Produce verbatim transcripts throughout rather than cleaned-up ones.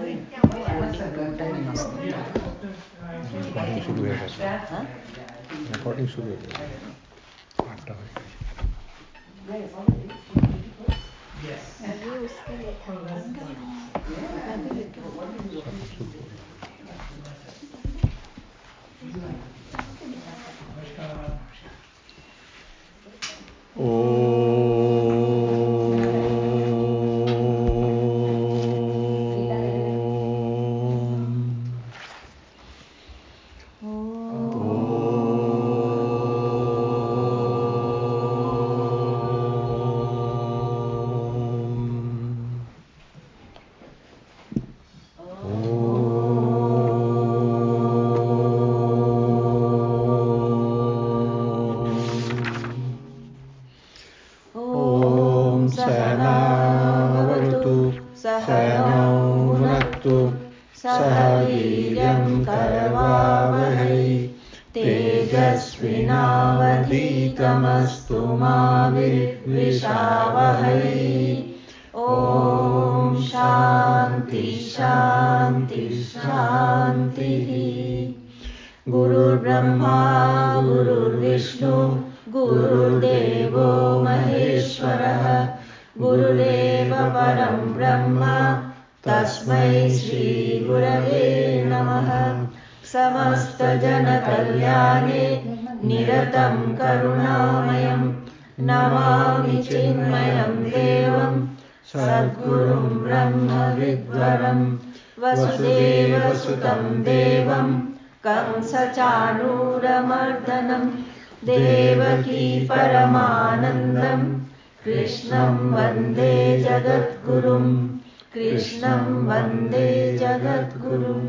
Recording शुरू है recording शुरू हो गई। ये उसके लिए था मैं भी लिख तेजस्विनावधीतमस्तु मा विद्विषावहै। ॐ शान्ति शान्ति शान्तिः। गुरुर्ब्रह्मा गुरुर्विष्णु गुरुर्देवो महेश्वरः गुरुरेव परं ब्रह्म तस्मै श्री गुरवे नमः। समस्तजनकल्याणे निरतं करुणामयं नमामि चिन्मयं देवं सद्गुरुं ब्रह्मविद्वरं वसुदेवसुतं देवं कंसचाणूरमर्दनं देवकी परमानन्दं कृष्णं वन्दे जगद्गुरुं कृष्णं वन्दे जगद्गुरुम्।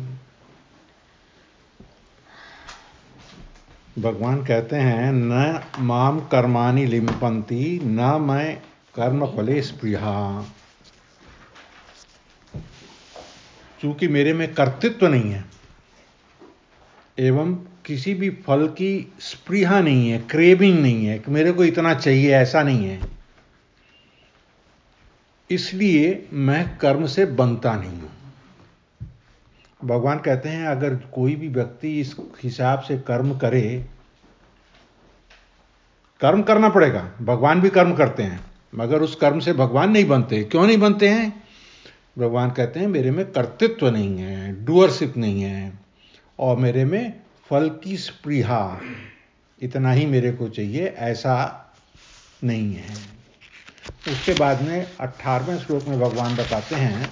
भगवान कहते हैं न माम कर्माणि लिम्पन्ति न मैं कर्म फले स्पृहा। चूंकि मेरे में कर्तृत्व नहीं है एवं किसी भी फल की स्पृहा नहीं है, क्रेविंग नहीं है कि मेरे को इतना चाहिए, ऐसा नहीं है, इसलिए मैं कर्म से बनता नहीं हूं। भगवान कहते हैं अगर कोई भी व्यक्ति इस हिसाब से कर्म करे, कर्म करना पड़ेगा, भगवान भी कर्म करते हैं, मगर उस कर्म से भगवान नहीं बनते। क्यों नहीं बनते हैं? भगवान कहते हैं मेरे में कर्तृत्व नहीं है, डूअरशिप नहीं है, और मेरे में फल की स्पृहा, इतना ही मेरे को चाहिए, ऐसा नहीं है। उसके बाद में अठारहवें श्लोक में भगवान बताते हैं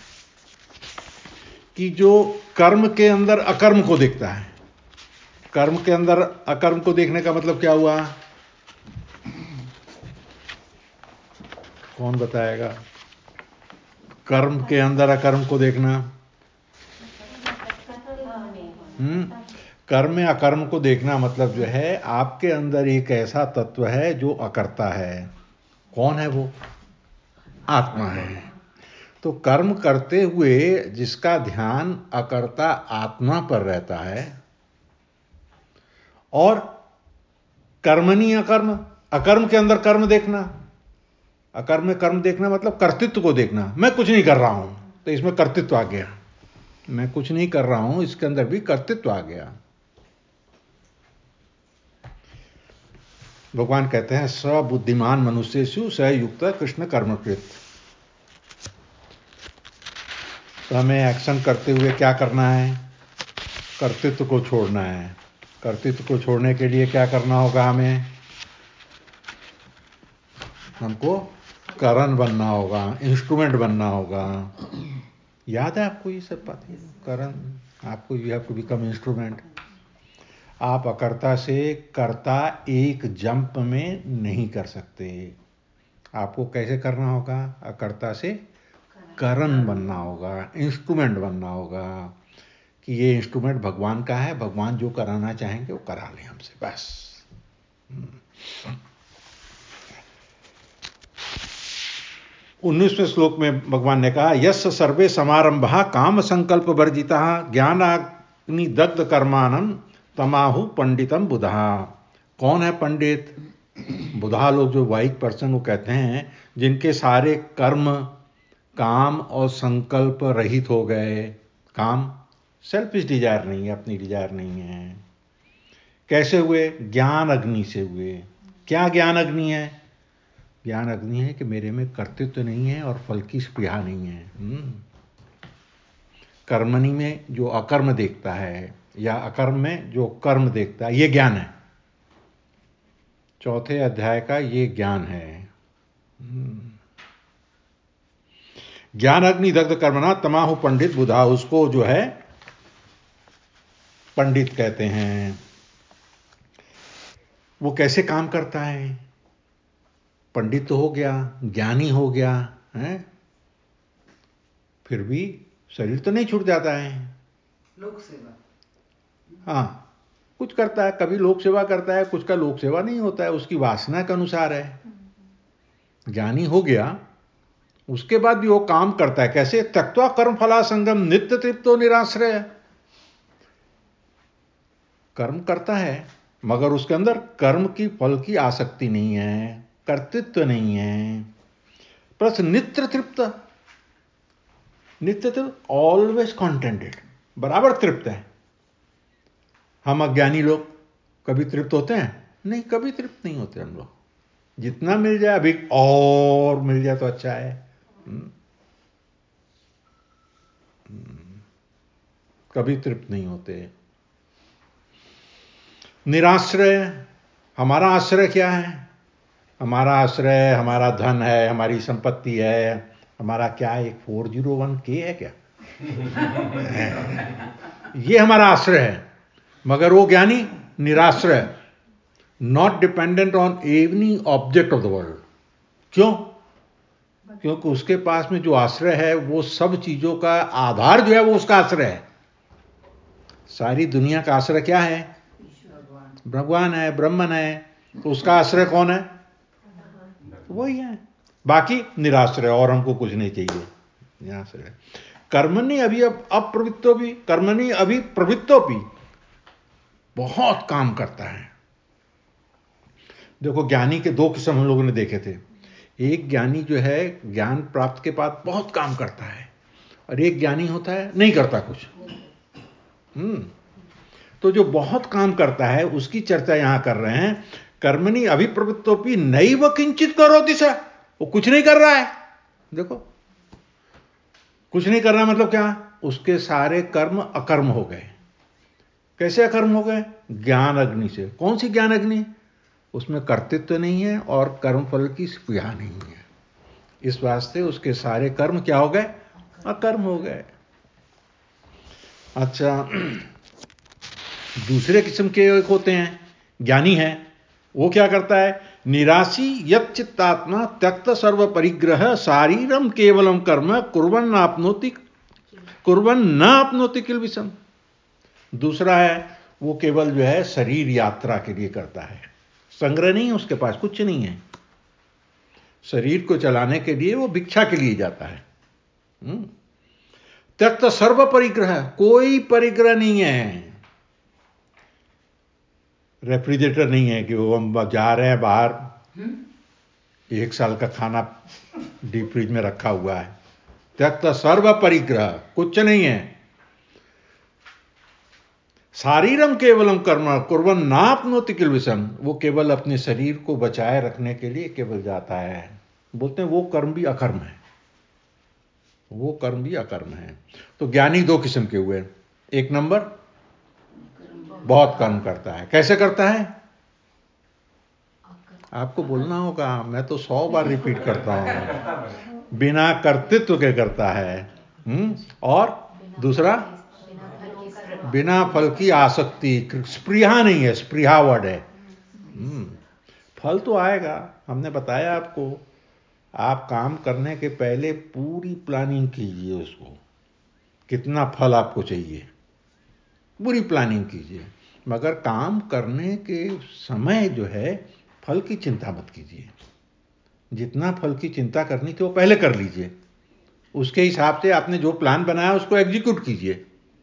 कि जो कर्म के अंदर अकर्म को देखता है, कर्म के अंदर अकर्म को देखने का मतलब क्या हुआ? कौन बताएगा? कर्म के अंदर अकर्म को देखना, हम्म कर्म में अकर्म को देखना मतलब जो है आपके अंदर एक ऐसा तत्व है जो अकर्ता है। कौन है वो? आत्मा है। तो कर्म करते हुए जिसका ध्यान अकर्ता आत्मा पर रहता है, और कर्मणि अकर्म, अकर्म के अंदर कर्म देखना, अकर्म में कर्म देखना मतलब कर्तृत्व को देखना। मैं कुछ नहीं कर रहा हूं तो इसमें कर्तृत्व आ गया, मैं कुछ नहीं कर रहा हूं इसके अंदर भी कर्तृत्व आ गया। भगवान कहते हैं सबुद्धिमान मनुष्येषु स युक्त कृष्ण कर्मकृत। तो हमें एक्शन करते हुए क्या करना है? कर्तृत्व को छोड़ना है। कर्तृत्व को छोड़ने के लिए क्या करना होगा? हमें हमको करण बनना होगा, इंस्ट्रूमेंट बनना होगा। याद है आपको ये सब बातें? करण, आपको you have to become instrument. आप अकर्ता से कर्ता एक जंप में नहीं कर सकते। आपको कैसे करना होगा? अकर्ता से करण बनना होगा, इंस्ट्रूमेंट बनना होगा कि ये इंस्ट्रूमेंट भगवान का है, भगवान जो कराना चाहेंगे वो करा लें हमसे, बस। उन्नीसवें श्लोक में भगवान ने कहा यस सर्वे समारंभा काम संकल्प वर्जिता ज्ञानाग्नि दग्ध कर्मानं तमाहु पंडितम बुधा। कौन है पंडित? बुधा लोग, जो वाइक पर्सन, वो कहते हैं जिनके सारे कर्म काम और संकल्प रहित हो गए। काम सेल्फिश डिजायर नहीं है, अपनी डिजायर नहीं है। कैसे हुए? ज्ञान अग्नि से हुए। क्या ज्ञान अग्नि है? ज्ञान अग्नि है कि मेरे में कर्तृत्व तो नहीं है और फल की स्पृहा नहीं है। हुँ? कर्मणि में जो अकर्म देखता है या अकर्म में जो कर्म देखता है, ये ज्ञान है। चौथे अध्याय का ये ज्ञान है। ज्ञान अग्नि दग्ध कर्मणा तमाहु पंडित बुधा, उसको जो है पंडित कहते हैं। वो कैसे काम करता है? पंडित तो हो गया, ज्ञानी हो गया है, फिर भी शरीर तो नहीं छूट जाता है। लोक सेवा, हाँ, कुछ करता है, कभी लोक सेवा करता है, कुछ का लोक सेवा नहीं होता है, उसकी वासना के अनुसार है। ज्ञानी हो गया, उसके बाद भी वो काम करता है। कैसे? त्यक्त्वा कर्म फला संगम नित्य तृप्तो निराश्रय। कर्म करता है मगर उसके अंदर कर्म की फल की आसक्ति नहीं है, कर्तृत्व नहीं है, प्लस नित्य तृप्त। नित्य तृप्त, ऑलवेज कॉन्टेंटेड, बराबर तृप्त है। हम अज्ञानी लोग कभी तृप्त होते हैं? नहीं, कभी तृप्त नहीं होते हम लोग। जितना मिल जाए अभी और मिल जाए तो अच्छा है। हुँ? कभी तृप्त नहीं होते। निराश्रय, हमारा आश्रय क्या है? हमारा आश्रय हमारा धन है, हमारी संपत्ति है, हमारा क्या है? एक फोर जीरो वन के है क्या? ये हमारा आश्रय है। मगर वो ज्ञानी निराश्रय, not dependent on any object of the world. क्यों? क्योंकि उसके पास में जो आश्रय है वो सब चीजों का आधार जो है वो उसका आश्रय है। सारी दुनिया का आश्रय क्या है? भगवान है, ब्रह्मन है। तो उसका आश्रय कौन है? वही है। बाकी निराश्रय, और हमको कुछ नहीं चाहिए। निराश्रय। कर्मणि अभी अब अप्रवृत्तो भी, कर्मणि अभी प्रवृत्तो भी, बहुत काम करता है। देखो, ज्ञानी के दो किस्म हम लोगों ने देखे थे। एक ज्ञानी जो है ज्ञान प्राप्त के बाद बहुत काम करता है, और एक ज्ञानी होता है नहीं करता कुछ। हम्म तो जो बहुत काम करता है उसकी चर्चा यहां कर रहे हैं। कर्मणि अभिप्रवृत्तोपि नैव किंचित करोति स, वो कुछ नहीं कर रहा है। देखो, कुछ नहीं कर रहा मतलब क्या? उसके सारे कर्म अकर्म हो गए। कैसे अकर्म हो गए? ज्ञान अग्नि से। कौन सी ज्ञान अग्नि? उसमें कर्तृत्व नहीं है और कर्मफल की स्पृहा नहीं है। इस वास्ते उसके सारे कर्म क्या हो गए? अकर्म हो गए। अच्छा, दूसरे किस्म के एक होते हैं ज्ञानी है। वो क्या करता है? निराशी यत् चित्तात्मा त्यक्त सर्व परिग्रह शारीरम केवलम कर्म कुर्वन् न आपनोति कुर्वन् न आपनोति किल विषम। दूसरा है वो केवल जो है शरीर यात्रा के लिए करता है, संग्रह नहीं है उसके पास, कुछ नहीं है। शरीर को चलाने के लिए वो भिक्षा के लिए जाता है। त्यक्त सर्व परिग्रह, कोई परिग्रह नहीं है। रेफ्रिजरेटर नहीं है कि वो हम जा रहे हैं बाहर, एक साल का खाना डीप फ्रिज में रखा हुआ है। त्यक्त सर्व परिग्रह, कुछ नहीं है। शारीरम केवलम कर्म कुर्वन् नाप्नोति किल विषम, वो केवल अपने शरीर को बचाए रखने के लिए केवल जाता है। बोलते हैं वो कर्म भी अकर्म है, वो कर्म भी अकर्म है। तो ज्ञानी दो किस्म के हुए। एक नंबर बहुत कर्म करता है। कैसे करता है? आपको बोलना होगा, मैं तो सौ बार रिपीट करता हूं। बिना कर्तृत्व के करता है। हुँ? और दूसरा बिना फल की आसक्ति, स्पृहा नहीं है, स्पृहा वर्ड है। हुँ? फल तो आएगा, हमने बताया आपको। आप काम करने के पहले पूरी प्लानिंग कीजिए उसको, कितना फल आपको चाहिए, पूरी प्लानिंग कीजिए। मगर काम करने के समय जो है फल की चिंता मत कीजिए। जितना फल की चिंता करनी थी वो पहले कर लीजिए। उसके हिसाब से आपने जो प्लान बनाया उसको एग्जीक्यूट कीजिए।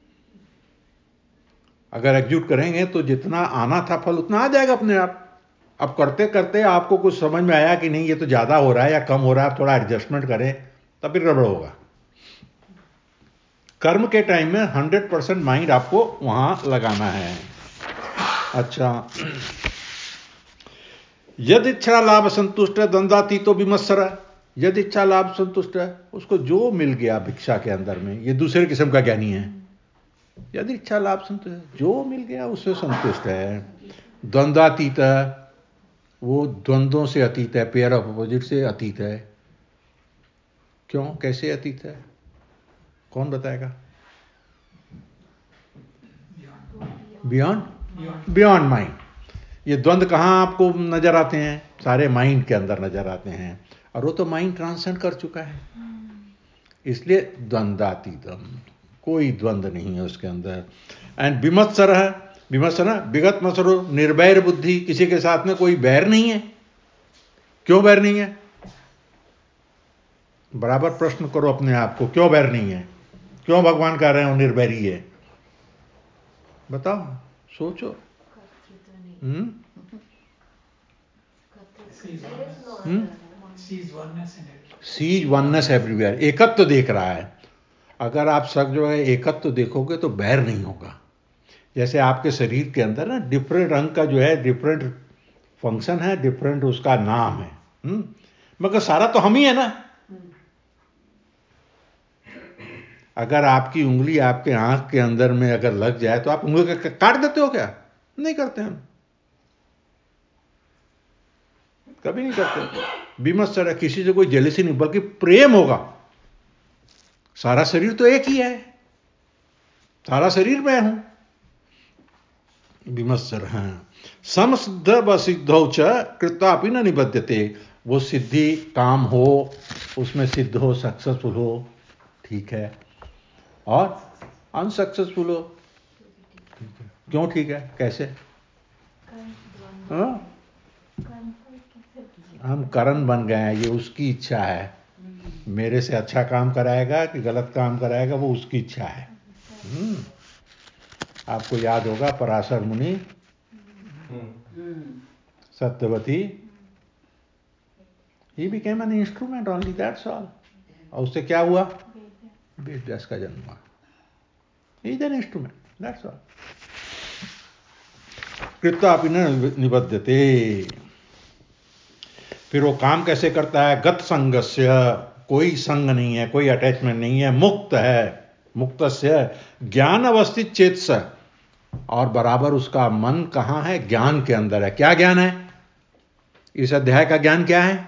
अगर एग्जीक्यूट करेंगे तो जितना आना था फल उतना आ जाएगा अपने आप। अब करते करते आपको कुछ समझ में आया कि नहीं ये तो ज़्यादा हो रहा है या कम हो रहा है, थोड़ा एडजस्टमेंट करें, तब फिर गड़बड़ होगा। कर्म के टाइम में हंड्रेड परसेंट माइंड आपको वहां लगाना है। अच्छा, यदि इच्छा लाभ संतुष्ट है द्वंद्वातीतो तो विमत्सर है। यदि इच्छा लाभ संतुष्ट है, उसको जो मिल गया भिक्षा के अंदर में, ये दूसरे किस्म का ज्ञानी है। यदि इच्छा लाभ संतुष्ट है, जो मिल गया उससे संतुष्ट है। द्वंद्वातीत, वो द्वंद्वों से अतीत है, पेयर ऑफ अपोजिट से अतीत है। क्यों, कैसे अतीत है, कौन बताएगा? Beyond beyond mind. ये द्वंद्व कहां आपको नजर आते हैं? सारे माइंड के अंदर नजर आते हैं, और वो तो माइंड ट्रांसेंड कर चुका है, इसलिए द्वंद्वातीतम, कोई द्वंद्व नहीं है उसके अंदर। एंड विमत्सर है, विमत्सर विगत मसरो निर्वैर बुद्धि, किसी के साथ में कोई बैर नहीं है। क्यों बैर नहीं है? बराबर प्रश्न करो अपने आप को, क्यों बैर नहीं है? क्यों भगवान कह रहे हैं वो निर्वैरी है? बताओ, सोचो। हम्म सीज वननेस एवरीवेयर, एकत्व देख रहा है। अगर आप सब जो है एकत्व देखोगे तो बैर नहीं होगा। जैसे आपके शरीर के अंदर ना डिफरेंट रंग का जो है डिफरेंट फंक्शन है, डिफरेंट उसका नाम है, हम्म मगर सारा तो हम ही है ना। अगर आपकी उंगली आपके आंख के अंदर में अगर लग जाए तो आप उंगली काट देते हो क्या? नहीं करते हम, कभी नहीं करते। विमत्सर है, किसी से कोई जेलसी नहीं, बल्कि प्रेम होगा। सारा शरीर तो एक ही है, सारा शरीर मैं हूं। विमत्सर है। समसिद्ध व सिद्धौ च कृत्वापि न निबध्यते। वो सिद्धि काम हो, उसमें सिद्ध हो, सक्सेसफुल हो, ठीक है, और अनसक्सेसफुल हो, क्यों ठीक है? कैसे? हाँ? हम करण बन गए हैं, ये उसकी इच्छा है। मेरे से अच्छा काम कराएगा कि गलत काम कराएगा, वो उसकी इच्छा है। हम्म आपको याद होगा पराशर मुनि, Satyavati, he became an instrument only, that's all. और उससे क्या हुआ? वेद व्यास का जन्म हुआ। He is an instrument, that's all. कृत्वापि न निबध्यते। फिर वो काम कैसे करता है? गत संगस्य, कोई संग नहीं है, कोई अटैचमेंट नहीं है, मुक्त है। मुक्तस्य ज्ञान अवस्थित चेतस, और बराबर उसका मन कहां है? ज्ञान के अंदर है। क्या ज्ञान है? इस अध्याय का ज्ञान क्या है?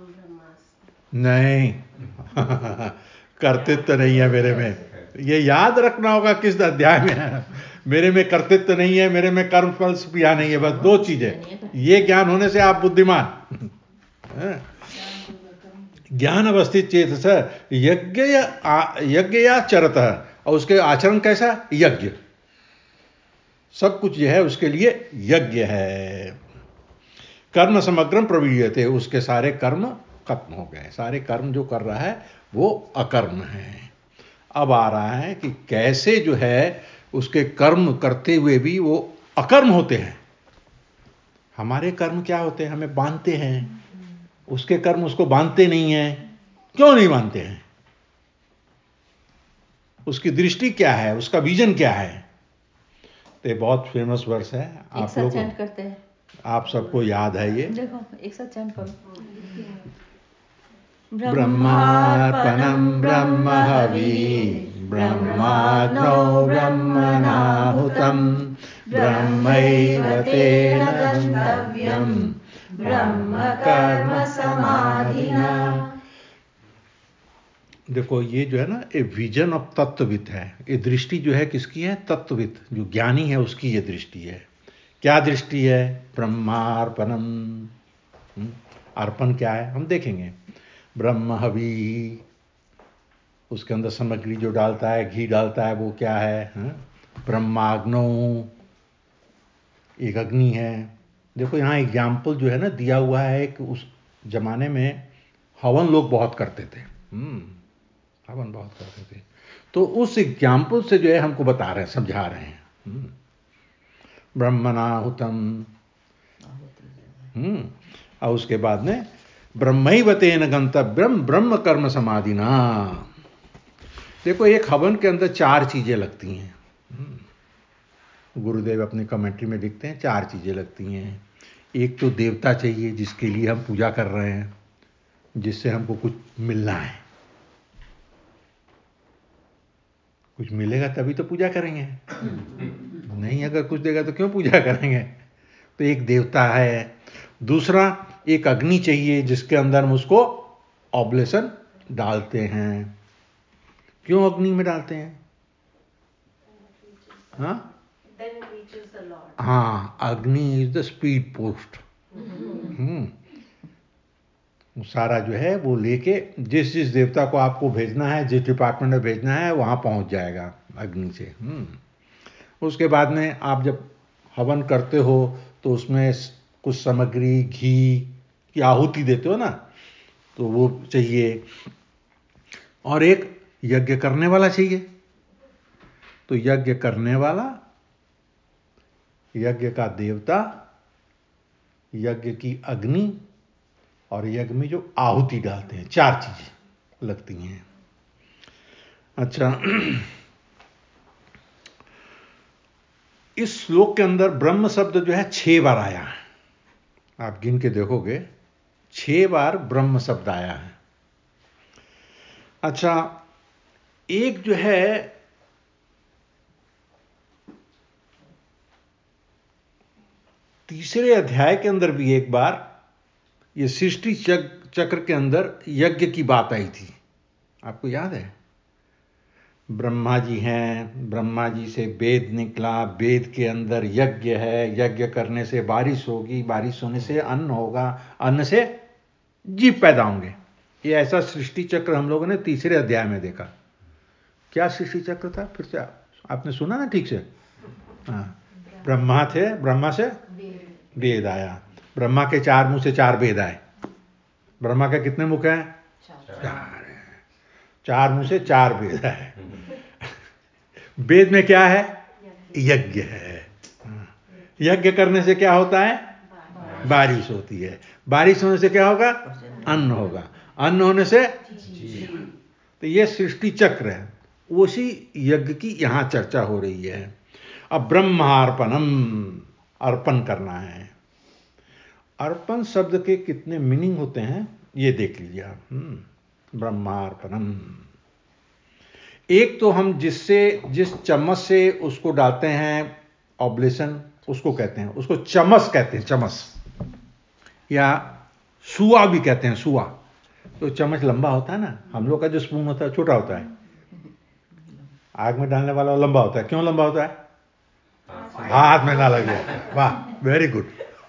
नहीं कर्तृत्व नहीं है मेरे में। ये याद रखना होगा किस अध्याय में है। मेरे में कर्तृत्व नहीं है, मेरे में कर्म फल क्रिया नहीं है, बस दो चीजें। ये ज्ञान होने से आप बुद्धिमान। ज्ञान अवस्थित चेतस यज्ञ यज्ञ या चरत, और उसके आचरण कैसा? यज्ञ। सब कुछ जो है उसके लिए यज्ञ है। कर्म समग्रम प्रवीयते, उसके सारे कर्म खत्म हो गए। सारे कर्म जो कर रहा है वो अकर्म है। अब आ रहा है कि कैसे जो है उसके कर्म करते हुए भी वो अकर्म होते हैं। हमारे कर्म क्या होते हैं? हमें बांधते हैं। उसके कर्म उसको बांधते नहीं हैं। क्यों नहीं बांधते हैं? उसकी दृष्टि क्या है? उसका विजन क्या है? तो ये बहुत फेमस वर्स है, आप लोग करते हैं, आप सबको याद है ये। देखो एक साथ चैंट करो। ब्रह्मार्पणं ब्रह्म हवि ब्रह्माग्नौ ब्रह्मणाहुतं ब्रह्मैव तेन गन्तव्यं ब्रह्म कर्म समाधिना। देखो ये जो है ना, ए विजन ऑफ तत्वविद है। ये दृष्टि जो है किसकी है? तत्वविद, जो ज्ञानी है उसकी ये दृष्टि है। क्या दृष्टि है? ब्रह्मार्पणम। अर्पण क्या है हम देखेंगे। ब्रह्म हवि, उसके अंदर सामग्री जो डालता है, घी डालता है, वो क्या है? ब्रह्माग्नौ, एक अग्नि है। देखो यहाँ एग्जाम्पल जो है ना दिया हुआ है, एक उस जमाने में हवन लोग बहुत करते थे। हम्म हवन बहुत करते थे, तो उस एग्जाम्पल से जो है हमको बता रहे हैं, समझा रहे हैं। ब्रह्मणाहुतम। हम्म और उसके बाद में ब्रह्मैव तेन गंतव्यम ब्रह्म कर्म समाधिना। देखो एक हवन के अंदर चार चीजें लगती हैं, गुरुदेव अपनी कमेंट्री में लिखते हैं चार चीजें लगती हैं। एक तो देवता चाहिए जिसके लिए हम पूजा कर रहे हैं, जिससे हमको कुछ मिलना है, कुछ मिलेगा तभी तो पूजा करेंगे, नहीं अगर कुछ देगा तो क्यों पूजा करेंगे। तो एक देवता है। दूसरा एक अग्नि चाहिए जिसके अंदर हम उसको ऑब्लेशन डालते हैं। क्यों अग्नि में डालते हैं? हाँ हाँ, Agni is the speed post. Hmm सारा जो है वो लेके जिस जिस देवता को आपको भेजना है, जिस डिपार्टमेंट में भेजना है, वहां पहुंच जाएगा अग्नि से। हम्म उसके बाद में आप जब हवन करते हो तो उसमें कुछ सामग्री घी की आहुति देते हो ना, तो वो चाहिए। और एक यज्ञ करने वाला चाहिए। तो यज्ञ करने वाला, यज्ञ का देवता, यज्ञ की अग्नि और यज्ञ में जो आहुति डालते हैं, चार चीजें लगती हैं। अच्छा, इस श्लोक के अंदर ब्रह्म शब्द जो है छह बार आया है। आप गिन के देखोगे छह बार ब्रह्म शब्द आया है। अच्छा, एक जो है तीसरे अध्याय के अंदर भी एक बार ये सृष्टि चक्र के अंदर यज्ञ की बात आई थी, आपको याद है? ब्रह्मा जी हैं, ब्रह्मा जी से वेद निकला, वेद के अंदर यज्ञ है, यज्ञ करने से बारिश होगी, बारिश होने से अन्न होगा, अन्न से जीव पैदा होंगे। ये ऐसा सृष्टि चक्र हम लोगों ने तीसरे अध्याय में देखा। क्या सृष्टि चक्र था? फिर से आपने सुना ना ठीक से? हाँ, ब्रह्मा थे, ब्रह्मा से वेद आया, ब्रह्मा के चार मुंह से चार वेद आए। ब्रह्मा के कितने मुख हैं? चार। चार मुंह से चार वेद है। वेद में क्या है? यज्ञ है। यज्ञ करने से क्या होता है? बारिश होती है। बारिश होने से क्या होगा? अन्न होगा। अन्न होने से जीवन। तो ये सृष्टि चक्र है, उसी यज्ञ की यहां चर्चा हो रही है। अब ब्रह्मार्पणम, अर्पण करना है। अर्पण शब्द के कितने मीनिंग होते हैं ये देख लीजिए आप। ब्रह्मार्पणम, एक तो हम जिससे जिस चम्मच से उसको डालते हैं ऑब्लेशन, उसको कहते हैं, उसको चमस कहते हैं, चमस, या सुआ भी कहते हैं, सुआ। तो चम्मच लंबा होता है ना, हम लोग का जो स्पून होता है छोटा होता है, आग में डालने वाला लंबा होता है। क्यों लंबा होता है? हाथ में ना लगे। वाह, वेरी गुड।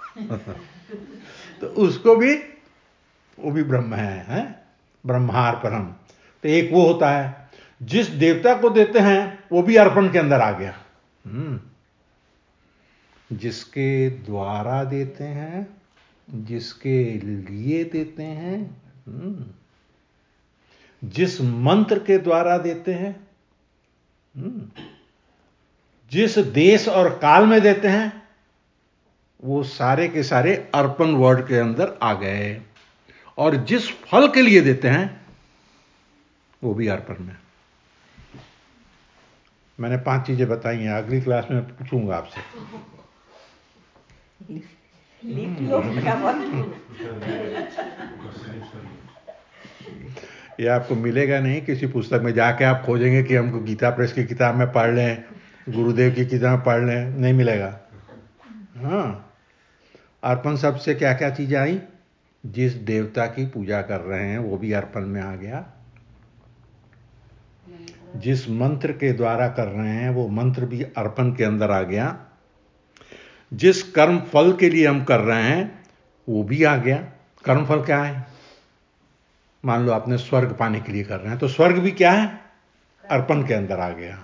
तो उसको भी, वो भी ब्रह्म है, है? ब्रह्मार्पणम। तो एक वो होता है जिस देवता को देते हैं, वो भी अर्पण के अंदर आ गया। हम्म जिसके द्वारा देते हैं, जिसके लिए देते हैं, जिस मंत्र के द्वारा देते हैं, जिस देश और काल में देते हैं, वो सारे के सारे अर्पण वर्ड के अंदर आ गए। और जिस फल के लिए देते हैं, वो भी अर्पण में। मैंने पांच चीजें बताई हैं, अगली क्लास में पूछूंगा आपसे। ये आपको मिलेगा नहीं किसी पुस्तक में, जाके आप खोजेंगे कि हमको गीता प्रेस की किताब में पढ़ लें, गुरुदेव की किताब में पढ़ लें, नहीं मिलेगा। हाँ, अर्पण शब्द से क्या क्या चीजें आई? जिस देवता की पूजा कर रहे हैं वो भी अर्पण में आ गया, जिस मंत्र के द्वारा कर रहे हैं वो मंत्र भी अर्पण के अंदर आ गया, जिस कर्म फल के लिए हम कर रहे हैं वो भी आ गया। कर्म फल क्या है? मान लो आपने स्वर्ग पाने के लिए कर रहे हैं, तो स्वर्ग भी क्या है? अर्पण के अंदर आ गया।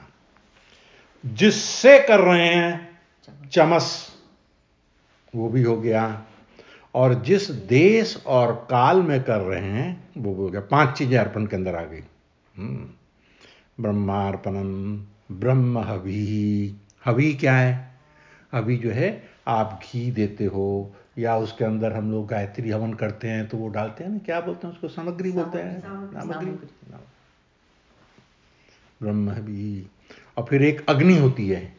जिससे कर रहे हैं, चमस, वो भी हो गया। और जिस देश और काल में कर रहे हैं वो भी हो गया। पांच चीजें अर्पण के अंदर आ गई। ब्रह्मार्पणम, ब्रह्म हवि। हवि क्या है? हवि जो है, आप घी देते हो या उसके अंदर हम लोग गायत्री हवन करते हैं तो वो डालते हैं ना, क्या बोलते हैं उसको, सामग्री बोलते हैं, सामग्री। ब्रह्म भी, और फिर एक अग्नि होती है,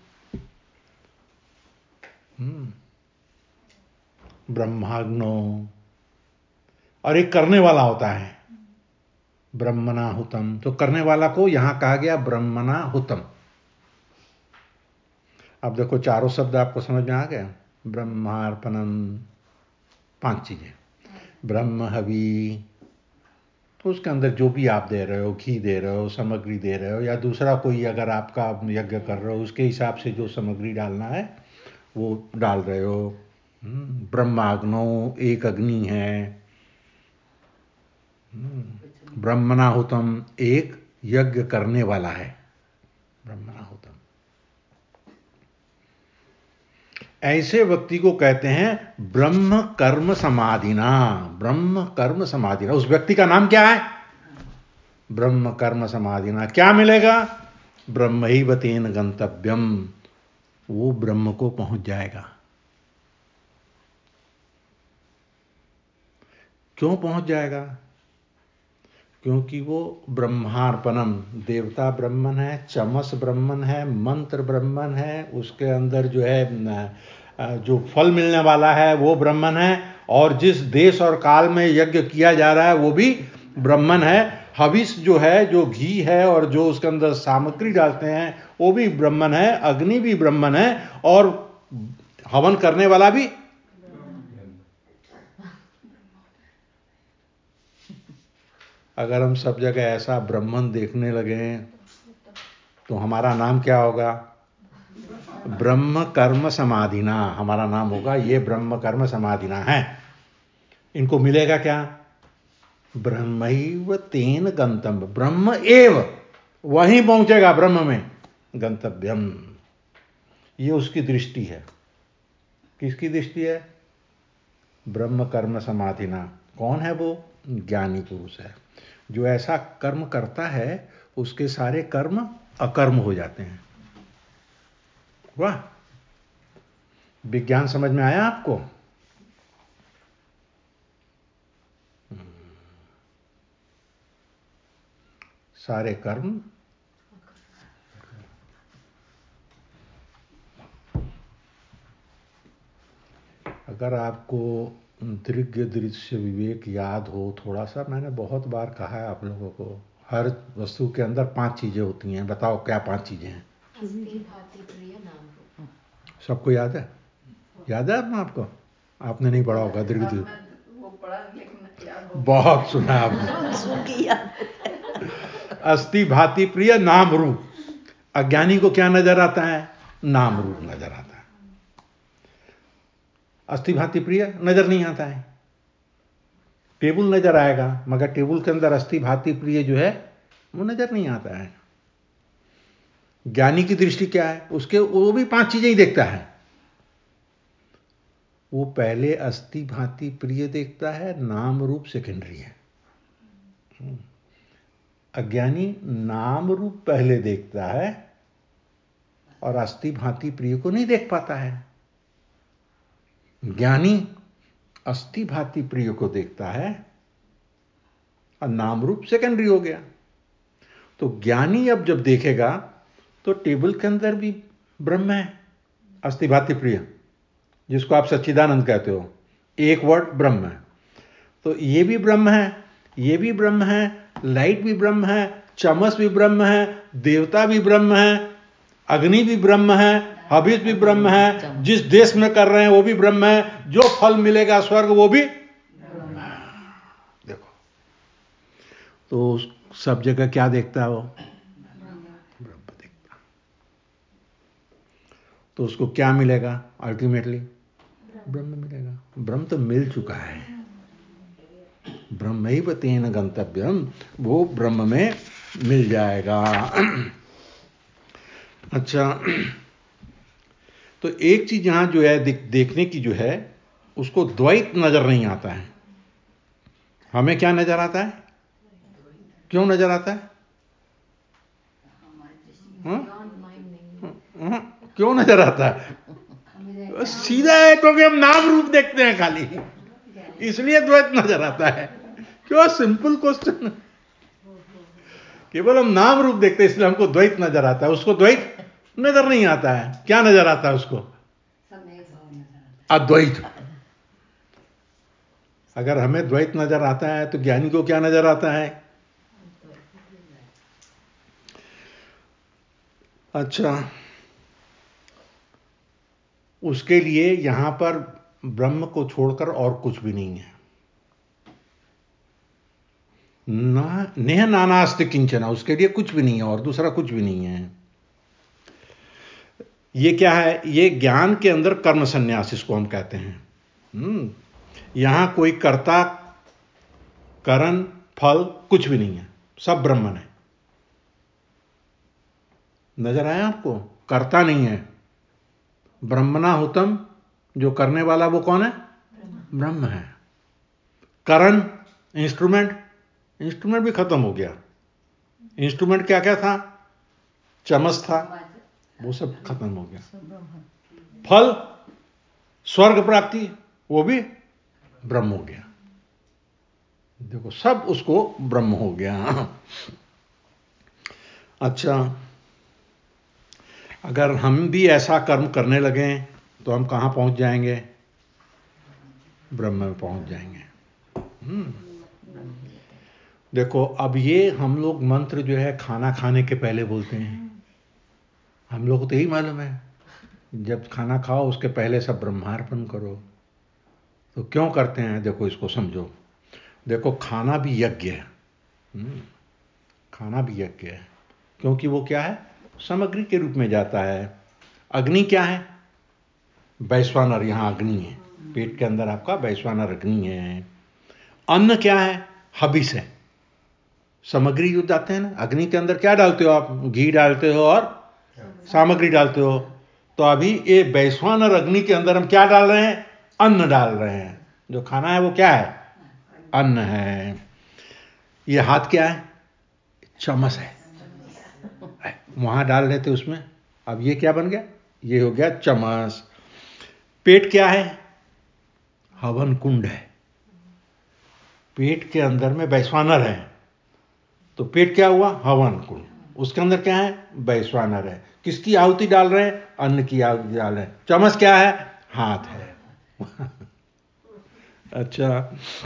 ब्रह्माग्नो, और एक करने वाला होता है ब्रह्मणाहुतम। तो करने वाला को यहां कहा गया ब्रह्मणाहुतम। अब देखो चारों शब्द आपको समझ में आ गया। ब्रह्मार्पणम, पांच चीजें, ब्रह्म हवि, तो उसके अंदर जो भी आप दे रहे हो, घी दे रहे हो, सामग्री दे रहे हो, या दूसरा कोई अगर आपका यज्ञ कर रहे हो उसके हिसाब से जो सामग्री डालना है वो डाल रहे हो। ब्रह्माग्नो, एक अग्नि है। ब्रह्मणाहुतम, एक यज्ञ करने वाला है, ब्रह्मणाहुतम। ऐसे व्यक्ति को कहते हैं ब्रह्म कर्म समाधिना। ब्रह्म कर्म समाधिना, उस व्यक्ति का नाम क्या है? ब्रह्म कर्म समाधिना। क्या मिलेगा? ब्रह्मैव तेन गंतव्यम, वो ब्रह्म को पहुंच जाएगा। क्यों पहुंच जाएगा? क्योंकि वो ब्रह्मार्पणम, देवता ब्राह्मण है, चमस ब्राह्मण है, मंत्र ब्राह्मण है, उसके अंदर जो है जो फल मिलने वाला है वो ब्राह्मण है, और जिस देश और काल में यज्ञ किया जा रहा है वो भी ब्राह्मण है। हविष जो है, जो घी है और जो उसके अंदर सामग्री डालते हैं वो भी ब्राह्मण है, अग्नि भी ब्राह्मण है, और हवन करने वाला भी। अगर हम सब जगह ऐसा ब्राह्मण देखने लगे तो हमारा नाम क्या होगा? ब्रह्म कर्म समाधिना हमारा नाम होगा। ये ब्रह्म कर्म समाधिना है। इनको मिलेगा क्या? ब्रह्मैव तेन गंतव्य, ब्रह्म एव, वहीं पहुंचेगा ब्रह्म में, गंतव्यम। ये उसकी दृष्टि है। किसकी दृष्टि है? ब्रह्म कर्म समाधिना। कौन है वो? ज्ञानी पुरुष है। जो ऐसा कर्म करता है उसके सारे कर्म अकर्म हो जाते हैं। वाह, विज्ञान समझ में आया आपको? सारे कर्म अगर आपको दृग्य दृश्य विवेक याद हो थोड़ा सा, मैंने बहुत बार कहा है आप लोगों को, हर वस्तु के अंदर पांच चीजें होती हैं। बताओ क्या पांच चीजें हैं? सबको याद है? याद है आपको? आपने नहीं पढ़ा होगा दृग्य दृश्य, बहुत सुना आपने। अस्थि भाति प्रिय नाम रूप। अज्ञानी को क्या नजर आता है? नाम रूप नजर आता है। अस्थि भाति प्रिय नजर नहीं आता है। टेबल नजर आएगा मगर टेबल के अंदर अस्थि भाति प्रिय जो है वो नजर नहीं आता है। ज्ञानी की दृष्टि क्या है? उसके वो भी पांच चीजें ही देखता है। वो पहले अस्थि भाति प्रिय देखता है, नाम रूप सेकेंडरी है। अज्ञानी नाम रूप पहले देखता है और अस्थि भाति प्रिय को नहीं देख पाता है। ज्ञानी अस्थि भाति प्रिय को देखता है और नाम रूप सेकेंडरी हो गया। तो ज्ञानी अब जब देखेगा तो टेबल के अंदर भी ब्रह्म है, अस्थि भाति प्रिय, जिसको आप सच्चिदानंद कहते हो, एक वर्ड ब्रह्म है। तो ये भी ब्रह्म है, ये भी ब्रह्म है, लाइट भी ब्रह्म है, चमस भी ब्रह्म है, देवता भी ब्रह्म है, अग्नि भी ब्रह्म है, हविष भी ब्रह्म है, जिस देश में कर रहे हैं वो भी ब्रह्म है, जो फल मिलेगा स्वर्ग वो भी। देखो तो सब जगह क्या देखता है वो? ब्रह्म देखता। तो उसको क्या मिलेगा अल्टीमेटली? ब्रह्म मिलेगा। ब्रह्म तो मिल चुका है। ब्रह्मैव तेन गंतव्यम, वो ब्रह्म में मिल जाएगा। अच्छा, तो एक चीज यहां जो है देखने की जो है, उसको द्वैत नजर नहीं आता है। हमें क्या नजर आता है? क्यों नजर आता है? हाँ? हाँ? क्यों नजर आता है? सीधा है क्योंकि हम नाम रूप देखते हैं खाली, इसलिए द्वैत नजर आता है। क्यों? Simple question. केवल हम नाम रूप देखते हैं इसलिए हमको द्वैत नजर आता है, उसको द्वैत नजर नहीं आता है। क्या नजर आता है उसको? अद्वैत। अगर हमें द्वैत नजर आता है तो ज्ञानी को क्या नजर आता है? अच्छा, उसके लिए यहां पर ब्रह्म को छोड़कर और कुछ भी नहीं है। ना नेह नानास्ति किंचन, उसके लिए कुछ भी नहीं है और दूसरा कुछ भी नहीं है। ये क्या है? ये ज्ञान के अंदर कर्म संन्यास इसको हम कहते हैं। हम्म यहां कोई कर्ता करण फल कुछ भी नहीं है, सब ब्रह्मन है। नजर आया आपको? कर्ता नहीं है। ब्रह्मणाहुतम, जो करने वाला वो कौन है? ब्रह्म है। करण इंस्ट्रूमेंट, इंस्ट्रूमेंट भी खत्म हो गया। इंस्ट्रूमेंट क्या क्या था? चमच था, वो सब खत्म हो गया। फल स्वर्ग प्राप्ति, वो भी ब्रह्म हो गया। देखो सब उसको ब्रह्म हो गया। अच्छा, अगर हम भी ऐसा कर्म करने लगे तो हम कहां पहुंच जाएंगे? ब्रह्म में पहुंच जाएंगे। हम्म देखो, अब ये हम लोग मंत्र जो है खाना खाने के पहले बोलते हैं। हम लोग को तो यही मालूम है, जब खाना खाओ उसके पहले सब ब्रह्मार्पण करो। तो क्यों करते हैं? देखो इसको समझो। देखो, खाना भी यज्ञ है। खाना भी यज्ञ है, क्योंकि वो क्या है? सामग्री के रूप में जाता है। अग्नि क्या है? वैश्वानर, यहां अग्नि है। पेट के अंदर आपका वैश्वानर अग्नि है। अन्न क्या है? हबिस है। सामग्री जो जाते हैं ना, अग्नि के अंदर क्या डालते हो आप? घी डालते हो और सामग्री डालते हो। तो अभी ये वैश्वानर अग्नि के अंदर हम क्या डाल रहे हैं? अन्न डाल रहे हैं। जो खाना है वो क्या है? अन्न है। ये हाथ क्या है? चम्मच है, वहां डाल रहे थे उसमें, अब ये क्या बन गया? ये हो गया चम्मच। पेट क्या है? हवन कुंड है। पेट के अंदर में वैश्वानर है, तो पेट क्या हुआ? हवन कुंड। उसके अंदर क्या है? वैश्वानर है। किसकी आहुति डाल रहे हैं? अन्न की आहुति डाल रहे हैं। चम्मच क्या है? हाथ है। अच्छा,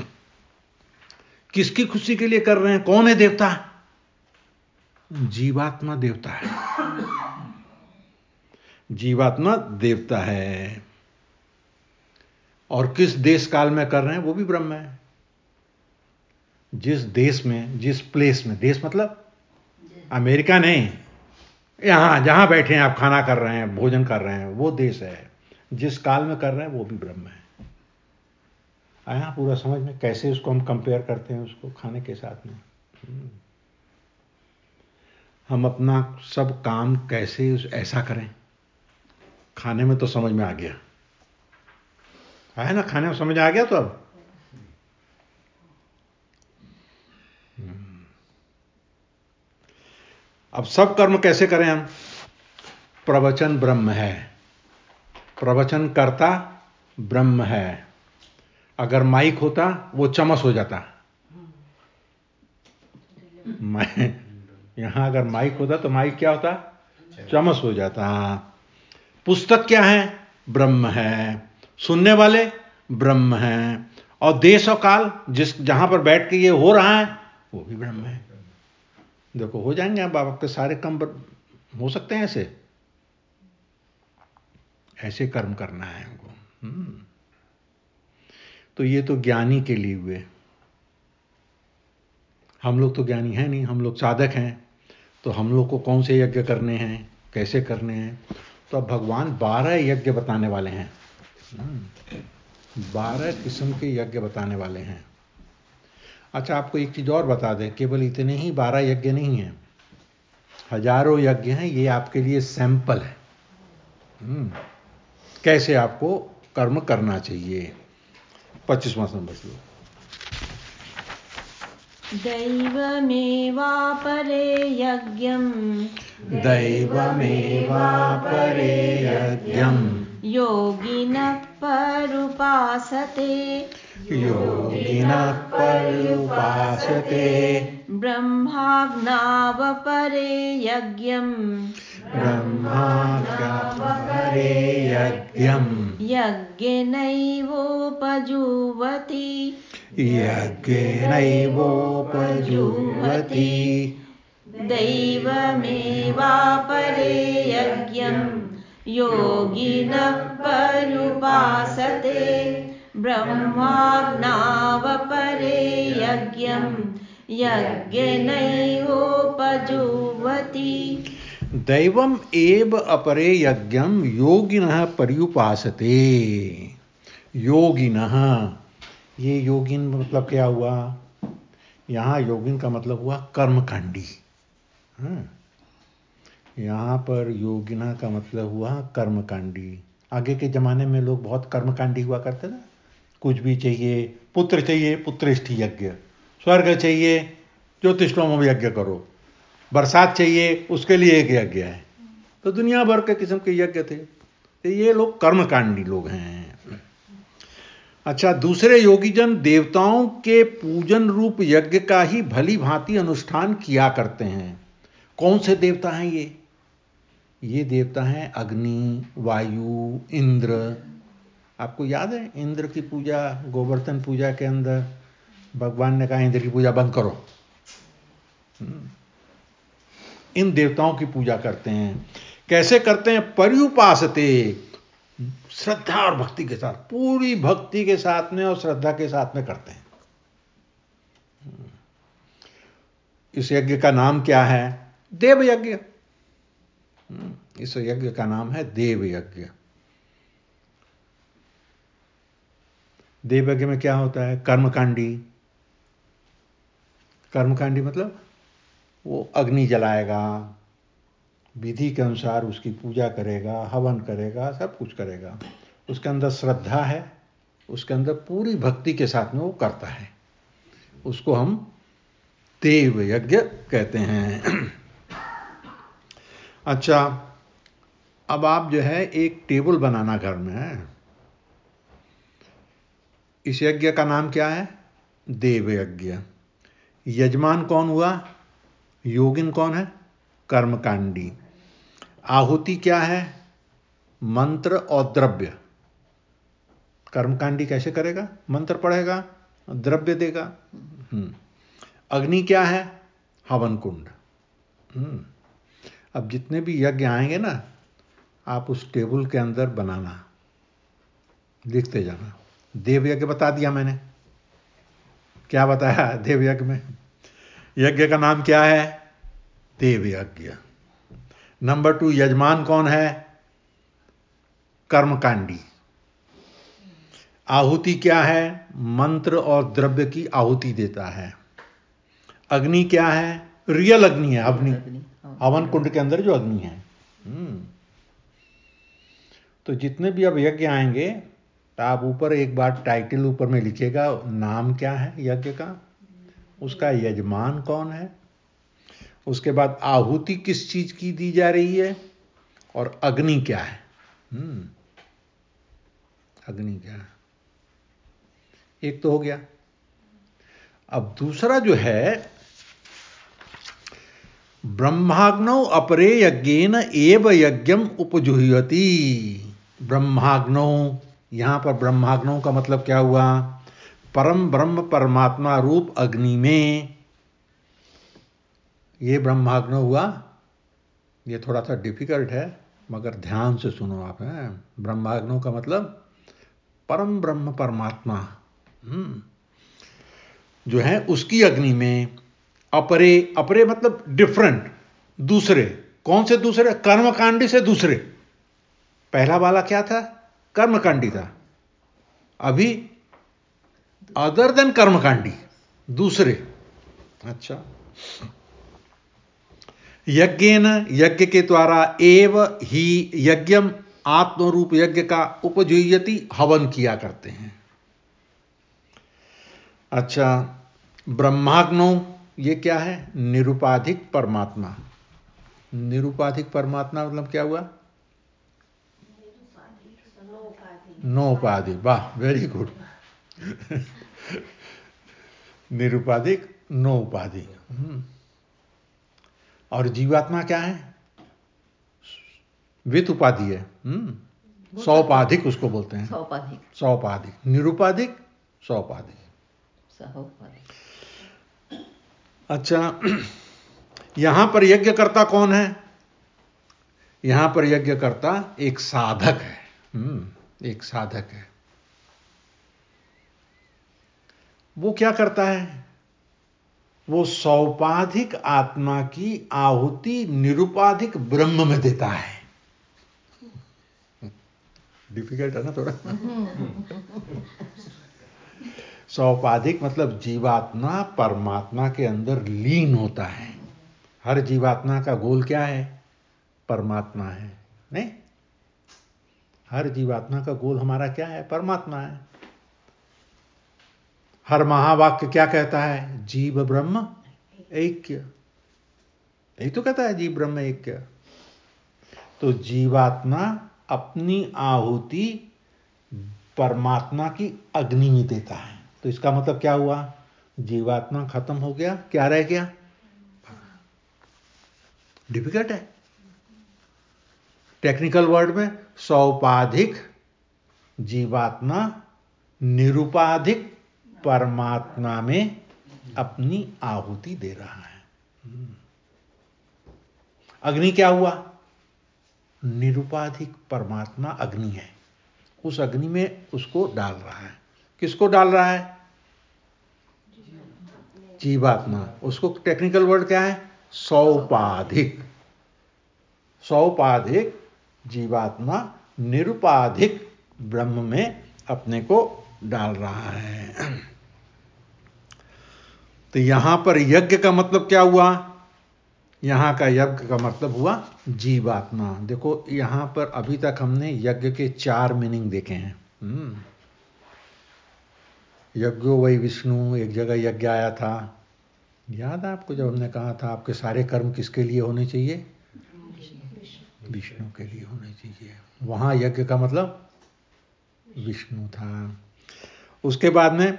किसकी खुशी के लिए कर रहे हैं? कौन है देवता? जीवात्मा देवता है। जीवात्मा देवता है। और किस देश काल में कर रहे हैं? वो भी ब्रह्म है। जिस देश में, जिस प्लेस में, देश मतलब अमेरिका नहीं, यहां जहां बैठे हैं आप खाना कर रहे हैं, भोजन कर रहे हैं, वो देश है। जिस काल में कर रहे हैं वो भी ब्रह्म है। आया पूरा समझ में? कैसे उसको हम कंपेयर करते हैं उसको खाने के साथ में। हम अपना सब काम कैसे ऐसा करें? खाने में तो समझ में आ गया है ना? खाने में समझ आ गया। तो अब अब सब कर्म कैसे करें हम? प्रवचन ब्रह्म है, प्रवचन करता ब्रह्म है। अगर माइक होता वो चमस हो जाता। यहां अगर माइक होता तो माइक क्या होता? चमस हो जाता। पुस्तक क्या है? ब्रह्म है। सुनने वाले ब्रह्म है। और देश और काल, जिस जहां पर बैठ के ये हो रहा है वो भी ब्रह्म है। देखो हो जाएंगे अब आपके सारे कर्म हो सकते हैं। ऐसे ऐसे कर्म करना है हमको। तो ये तो ज्ञानी के लिए हुए। हम लोग तो ज्ञानी हैं नहीं, हम लोग साधक हैं। तो हम लोग को कौन से यज्ञ करने हैं, कैसे करने हैं? तो अब भगवान बारह यज्ञ बताने वाले हैं। बारह किस्म के यज्ञ बताने वाले हैं। अच्छा, आपको एक चीज और बता दें, केवल इतने ही बारह यज्ञ नहीं हैं, हजारों यज्ञ हैं। ये आपके लिए सैंपल है कैसे आपको कर्म करना चाहिए। पच्चीसवां नंबर श्लोक। दैवमेवापरे यज्ञम् दैवमेवापरे यज्ञम् योगिनः पर्युपासते योगिनः पर्युपासते ब्रह्माज्ञावपरे यज्ञम् ब्रह्माज्ञावपरे यज्ञम् यज्ञेनैवोपजुह्वति यज्ञेनैवोपजुह्वति दैवमेवापरे यज्ञम् योगिनः पर्युपासते ब्रह्माज्ञावपरे यज्ञम् यज्ञेनैवोपजुह्वति दैवम एव अपरे यज्ञम योगिनः पर्युपासते। योगिनः, ये योगिन मतलब क्या हुआ? यहाँ योगिन का मतलब हुआ कर्मकांडी। यहाँ पर योगिना का मतलब हुआ कर्मकांडी। आगे के जमाने में लोग बहुत कर्मकांडी हुआ करते थे। कुछ भी चाहिए, पुत्र चाहिए पुत्रेष्ठी यज्ञ, स्वर्ग चाहिए ज्योतिषोम यज्ञ करो, बरसात चाहिए उसके लिए एक यज्ञ है। तो दुनिया भर के किस्म के यज्ञ थे। तो ये लोग कर्मकांडी लोग हैं। अच्छा, दूसरे योगीजन देवताओं के पूजन रूप यज्ञ का ही भली भांति अनुष्ठान किया करते हैं। कौन से देवता हैं ये? ये देवता हैं अग्नि, वायु, इंद्र। आपको याद है इंद्र की पूजा, गोवर्धन पूजा के अंदर भगवान ने कहा इंद्र की पूजा बंद करो। इन देवताओं की पूजा करते हैं। कैसे करते हैं? पर्युपासते, श्रद्धा और भक्ति के साथ, पूरी भक्ति के साथ में और श्रद्धा के साथ में करते हैं। इस यज्ञ का नाम क्या है? देव यज्ञ। इस यज्ञ का नाम है देव यज्ञ। देव यज्ञ में क्या होता है? कर्मकांडी। कर्मकांडी मतलब वो अग्नि जलाएगा, विधि के अनुसार उसकी पूजा करेगा, हवन करेगा, सब कुछ करेगा। उसके अंदर श्रद्धा है, उसके अंदर पूरी भक्ति के साथ में वो करता है। उसको हम देव यज्ञ कहते हैं। अच्छा, अब आप जो है एक टेबल बनाना घर में है। इस यज्ञ का नाम क्या है? देव यज्ञ। यजमान कौन हुआ? योगिन कौन है? कर्मकांडी। आहुति क्या है? मंत्र और द्रव्य। कर्मकांडी कैसे करेगा? मंत्र पढ़ेगा, द्रव्य देगा। अग्नि क्या है? हवन कुंड। अब जितने भी यज्ञ आएंगे ना, आप उस टेबल के अंदर बनाना, लिखते जाना। देव यज्ञ बता दिया मैंने। क्या बताया देव यज्ञ में? यज्ञ का नाम क्या है? देव यज्ञ। नंबर टू, यजमान कौन है? कर्मकांडी। आहुति क्या है? मंत्र और द्रव्य की आहुति देता है। अग्नि क्या है? रियल अग्नि है। अग्नि हवन कुंड के अंदर जो अग्नि है। तो जितने भी अब यज्ञ आएंगे, तो आप ऊपर एक बार टाइटल ऊपर में लिखिएगा, नाम क्या है यज्ञ का, उसका यजमान कौन है, उसके बाद आहुति किस चीज की दी जा रही है, और अग्नि क्या है। हम्म अग्नि क्या है? एक तो हो गया। अब दूसरा जो है, ब्रह्माग्नौ अपरे यज्ञेन एव यज्ञम उपजुह्यति। ब्रह्माग्नौ, यहां पर ब्रह्माग्नौ का मतलब क्या हुआ? परम ब्रह्म परमात्मा रूप अग्नि में ये ब्रह्माग्नौ हुआ। ये थोड़ा सा डिफिकल्ट है, मगर ध्यान से सुनो आप। हैं ब्रह्माग्नौ का मतलब परम ब्रह्म परमात्मा जो है उसकी अग्नि में। अपरे, अपरे मतलब डिफरेंट, दूसरे। कौन से दूसरे? कर्मकांडी से दूसरे। पहला वाला क्या था? कर्मकांडी था। अभी अदर देन कर्मकांडी, दूसरे। अच्छा, यज्ञेन, यज्ञ के द्वारा, एव ही यज्ञम, आत्मरूप यज्ञ का उपजुह्यति, हवन किया करते हैं। अच्छा, ब्रह्माग्नो ये क्या है? निरुपाधिक परमात्मा। निरुपाधिक परमात्मा मतलब क्या हुआ? नो उपाधि, वाह, वेरी गुड। निरुपाधिक, नो उपाधि। और जीवात्मा क्या है? वित उपाधि है, सौपाधिक उसको बोलते हैं। सौपाधिक, सौपाधिक, निरुपाधिक, सौपाधिक। अच्छा, यहां पर यज्ञकर्ता कौन है? यहां पर यज्ञकर्ता एक साधक है। हम्म एक साधक है। वो क्या करता है? वो सौपाधिक आत्मा की आहुति निरुपाधिक ब्रह्म में देता है। डिफिकल्ट है ना थोड़ा? सौपाधिक मतलब जीवात्मा परमात्मा के अंदर लीन होता है। हर जीवात्मा का गोल क्या है? परमात्मा है, नहीं? हर जीवात्मा का गोल हमारा क्या है? परमात्मा है। हर महावाक्य क्या कहता है? जीव ब्रह्म ऐक्य। यही तो कहता है, जीव ब्रह्म ऐक्य। तो जीवात्मा अपनी आहुति परमात्मा की अग्नि में देता है। तो इसका मतलब क्या हुआ? जीवात्मा खत्म हो गया, क्या रह गया? डिफिकल्ट है टेक्निकल वर्ड में। सौपाधिक जीवात्मा निरुपाधिक परमात्मा में अपनी आहुति दे रहा है। अग्नि क्या हुआ? निरुपाधिक परमात्मा अग्नि है, उस अग्नि में उसको डाल रहा है। किसको डाल रहा है? जीवात्मा। उसको टेक्निकल वर्ड क्या है? सौपाधिक। सौपाधिक जीवात्मा निरुपाधिक ब्रह्म में अपने को डाल रहा है। तो यहां पर यज्ञ का मतलब क्या हुआ? यहां का यज्ञ का मतलब हुआ जीवात्मा। देखो यहां पर अभी तक हमने यज्ञ के चार मीनिंग देखे हैं। यज्ञो वै विष्णु, एक जगह यज्ञ आया था, याद है आपको? जब हमने कहा था आपके सारे कर्म किसके लिए होने चाहिए? विष्णु के लिए होने चाहिए। वहां यज्ञ का मतलब विष्णु था। उसके बाद में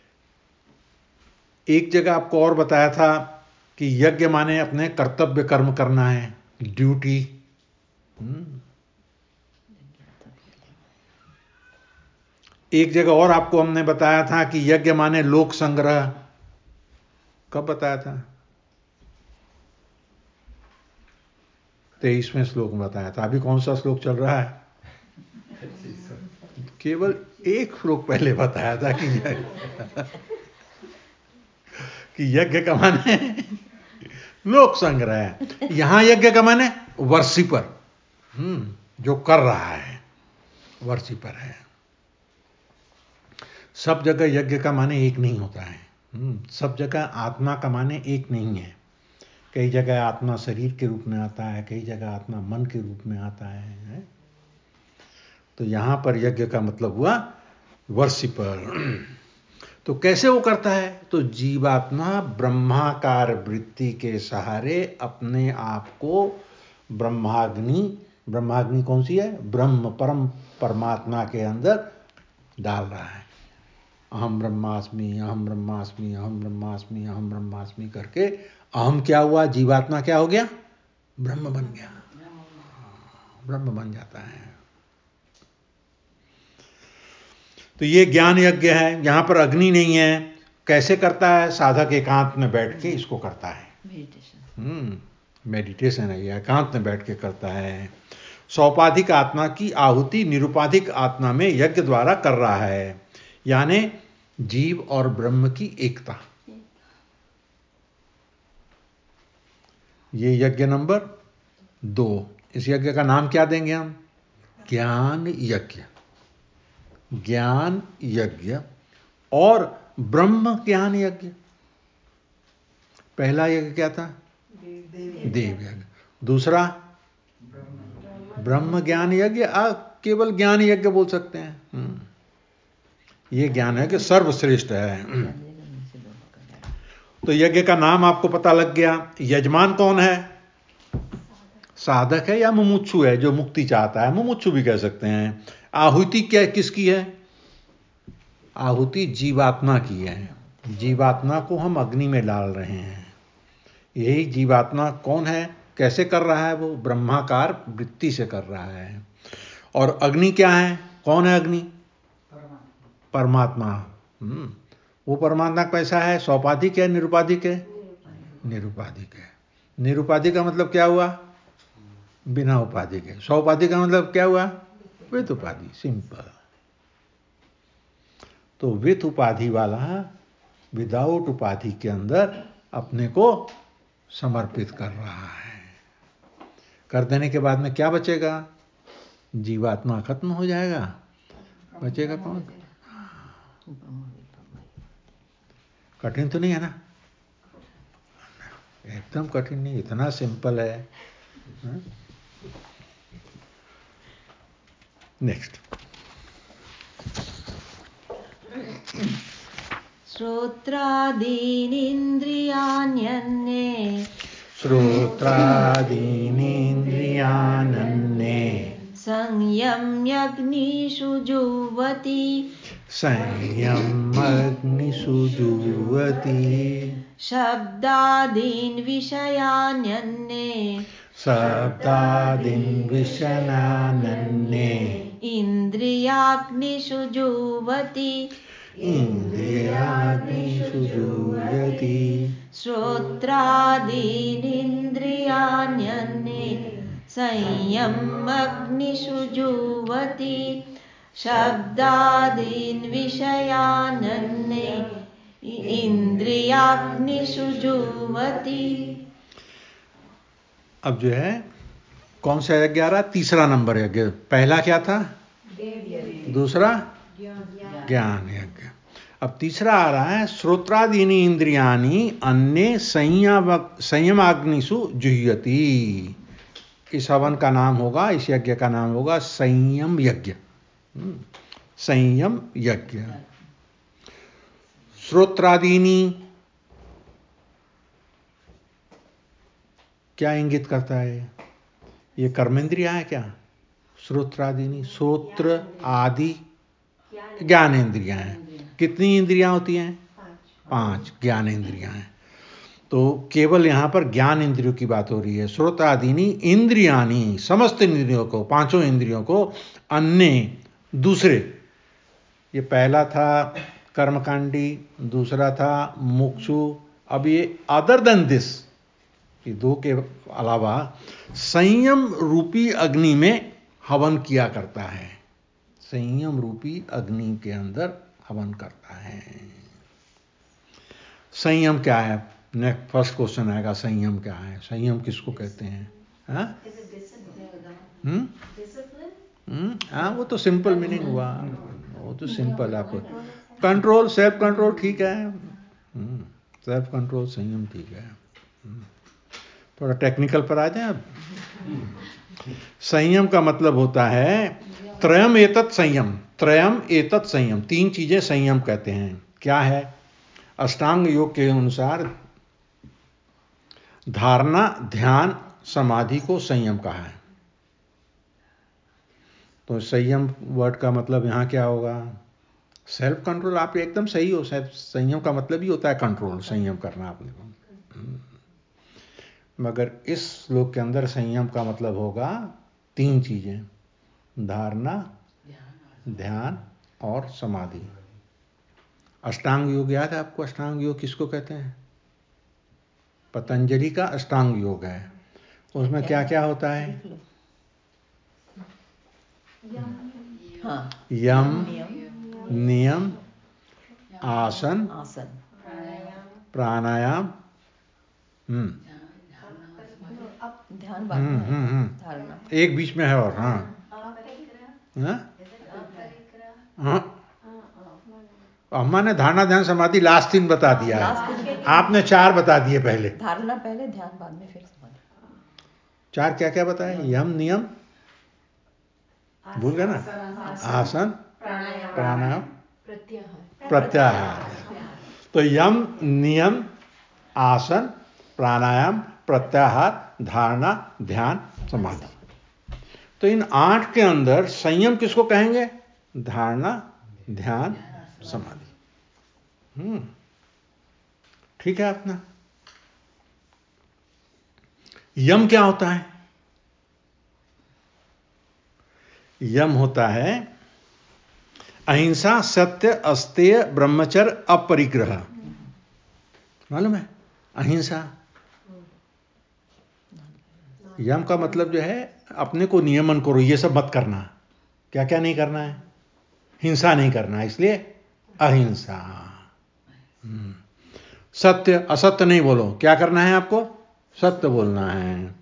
एक जगह आपको और बताया था कि यज्ञ माने अपने कर्तव्य कर्म करना है, ड्यूटी। एक जगह और आपको हमने बताया था कि यज्ञ माने लोक संग्रह। कब बताया था? तेईसवें श्लोक में बताया था। अभी कौन सा श्लोक चल रहा है? केवल एक श्लोक पहले बताया था कि कि यज्ञ का माने लोक संग्रह है। यहां यज्ञ का माने वर्शिपर, हम्म जो कर रहा है, वर्शिपर है। सब जगह यज्ञ का माने एक नहीं होता है। सब जगह आत्मा का माने एक नहीं है। कई जगह आत्मा शरीर के रूप में आता है, कई जगह आत्मा मन के रूप में आता है, है? तो यहां पर यज्ञ का मतलब हुआ वर्शिपर। तो कैसे वो करता है? तो जीवात्मा ब्रह्माकार वृत्ति के सहारे अपने आप को ब्रह्माग्नि, ब्रह्माग्नि कौन सी है? ब्रह्म परम परमात्मा के अंदर डाल रहा है। अहम ब्रह्मास्मि, अहम ब्रह्मास्मि, अहम ब्रह्मास्मि, अहम ब्रह्मास्मि करके अहम क्या हुआ? जीवात्मा क्या हो गया? ब्रह्म बन गया, ब्रह्म बन जाता है। तो ये ज्ञान यज्ञ है। यहां पर अग्नि नहीं है। कैसे करता है? साधक एकांत में बैठ के इसको करता है। मेडिटेशन मेडिटेशन है ये, एकांत में बैठ के करता है। सौपाधिक आत्मा की आहुति निरुपाधिक आत्मा में यज्ञ द्वारा कर रहा है, यानी जीव और ब्रह्म की एकता। ये यज्ञ नंबर दो। इस यज्ञ का नाम क्या देंगे हम? ज्ञान यज्ञ। ज्ञान यज्ञ और ब्रह्म ज्ञान यज्ञ। पहला यज्ञ क्या था? देव यज्ञ। दूसरा ब्रह्म ज्ञान यज्ञ। केवल ज्ञान यज्ञ बोल सकते हैं। ये ज्ञान है कि सर्वश्रेष्ठ है। तो यज्ञ का नाम आपको पता लग गया। यजमान कौन है? साधक है या मुमुक्षु है जो मुक्ति चाहता है? मुमुक्षु भी कह सकते हैं। आहुति क्या किसकी है? आहुति जीवात्मा की है। जीवात्मा को हम अग्नि में डाल रहे हैं। यही जीवात्मा कौन है, कैसे कर रहा है? वो ब्रह्माकार वृत्ति से कर रहा है। और अग्नि क्या है? कौन है अग्नि? परमात्मा। हम्म वो परमात्मा कैसा है? सौपाधिक है, निरुपाधिक है? निरुपाधिक है। निरुपाधिक का मतलब क्या हुआ? बिना उपाधि के। सौपाधिक का मतलब क्या हुआ? विथ उपाधि। सिंपल। तो विथ उपाधि वाला विदाउट उपाधि के अंदर अपने को समर्पित कर रहा है। कर देने के बाद में क्या बचेगा? जीवात्मा खत्म हो जाएगा, बचेगा कौन? कठिन तो नहीं है ना? एकदम कठिन नहीं, इतना सिंपल है। नेक्स्ट। श्रोत्रादीनिन्द्रियाण्यन्ये श्रोत्रादीनीन्द्रियानन्ये संयम्यग्निषु जुह्वति संयमग्निषु जुह्वति शब्दादीन् विषयान्यन्ये शब्दादीन् विषयानन्ये इन्द्रियाग्निषु जुह्वति इन्द्रियाग्निषु जुह्वति श्रोत्रादीनिन्द्रियाण्यन्ये संयमग्निषु जुह्वति शब्दादीन् विषयानन्ये इंद्रियाग्निषु जुह्वति। अब जो है कौन सा यज्ञ आ रहा? तीसरा नंबर यज्ञ। पहला क्या था? दूसरा ज्ञान यज्ञ। अब तीसरा आ रहा है श्रोत्रादीनि इंद्रियाणि अन्य संयमाग्निषु जुह्यति। इस हवन का नाम होगा, इस यज्ञ का नाम होगा संयम यज्ञ। संयम यज्ञ। श्रोत्रादीनि क्या इंगित करता है? ये कर्मेंद्रिया है क्या? श्रोत्रादीनि, श्रोत्र आदि ज्ञानेंद्रियां हैं। कितनी इंद्रियां होती हैं? पांच ज्ञानेंद्रियां हैं। तो केवल यहां पर ज्ञान इंद्रियों की बात हो रही है। श्रोत्रादीनि इंद्रियानि, समस्त इंद्रियों को, पांचों इंद्रियों को, अन्य दूसरे। ये पहला था कर्मकांडी, दूसरा था मुक्षु, अब ये अदर देन दिस, ये दो के अलावा संयम रूपी अग्नि में हवन किया करता है। संयम रूपी अग्नि के अंदर हवन करता है। संयम क्या है? नेक्स्ट फर्स्ट क्वेश्चन आएगा, संयम क्या है? संयम किसको कहते हैं? हाँ हम्म हाँ वो तो सिंपल मीनिंग हुआ, वो तो सिंपल। आपको कंट्रोल, सेल्फ कंट्रोल ठीक है। सेल्फ कंट्रोल, संयम ठीक है। थोड़ा टेक्निकल पर आ जाए अब। संयम का मतलब होता है त्रयम एतत् संयम। त्रयम एतत् संयम, तीन चीजें संयम कहते हैं। क्या है? अष्टांग योग के अनुसार धारणा, ध्यान, समाधि को संयम कहा है। तो संयम वर्ड का मतलब यहां क्या होगा? Self control. आप एकदम सही हो। संयम का मतलब ही होता है कंट्रोल, संयम करना आपने को। मगर इस श्लोक के अंदर संयम का मतलब होगा तीन चीजें, धारणा, ध्यान और समाधि। अष्टांग योग याद है आपको? अष्टांग योग किसको कहते हैं? पतंजलि का अष्टांग योग है। उसमें क्या क्या होता है? यम, नियम, आसन, प्राणायाम, हम्म ध्यान, हम्म हम्म एक बीच में है और हाँ हाँ अम्मा ने धारणा, ध्यान, समाधि लास्ट तीन बता दिया है। आपने चार बता दिए पहले। धारणा पहले, ध्यान बाद में, फिर समाधि। चार क्या क्या बताए? यम, नियम, भूल गए ना? आसन, प्राणायाम, प्रत्याहार। तो यम, नियम, आसन, प्राणायाम, प्रत्याहार, धारणा, ध्यान, समाधि। तो इन आठ के अंदर संयम किसको कहेंगे? धारणा, ध्यान, समाधि। हम्म ठीक है अपना। यम क्या होता है? यम होता है अहिंसा, सत्य, अस्तेय, ब्रह्मचर्य, अपरिग्रह। मालूम है? अहिंसा। यम का मतलब जो है अपने को नियमन करो, ये सब मत करना। क्या क्या नहीं करना है? हिंसा नहीं करना है, इसलिए अहिंसा। सत्य, असत्य नहीं बोलो। क्या करना है आपको? सत्य बोलना है।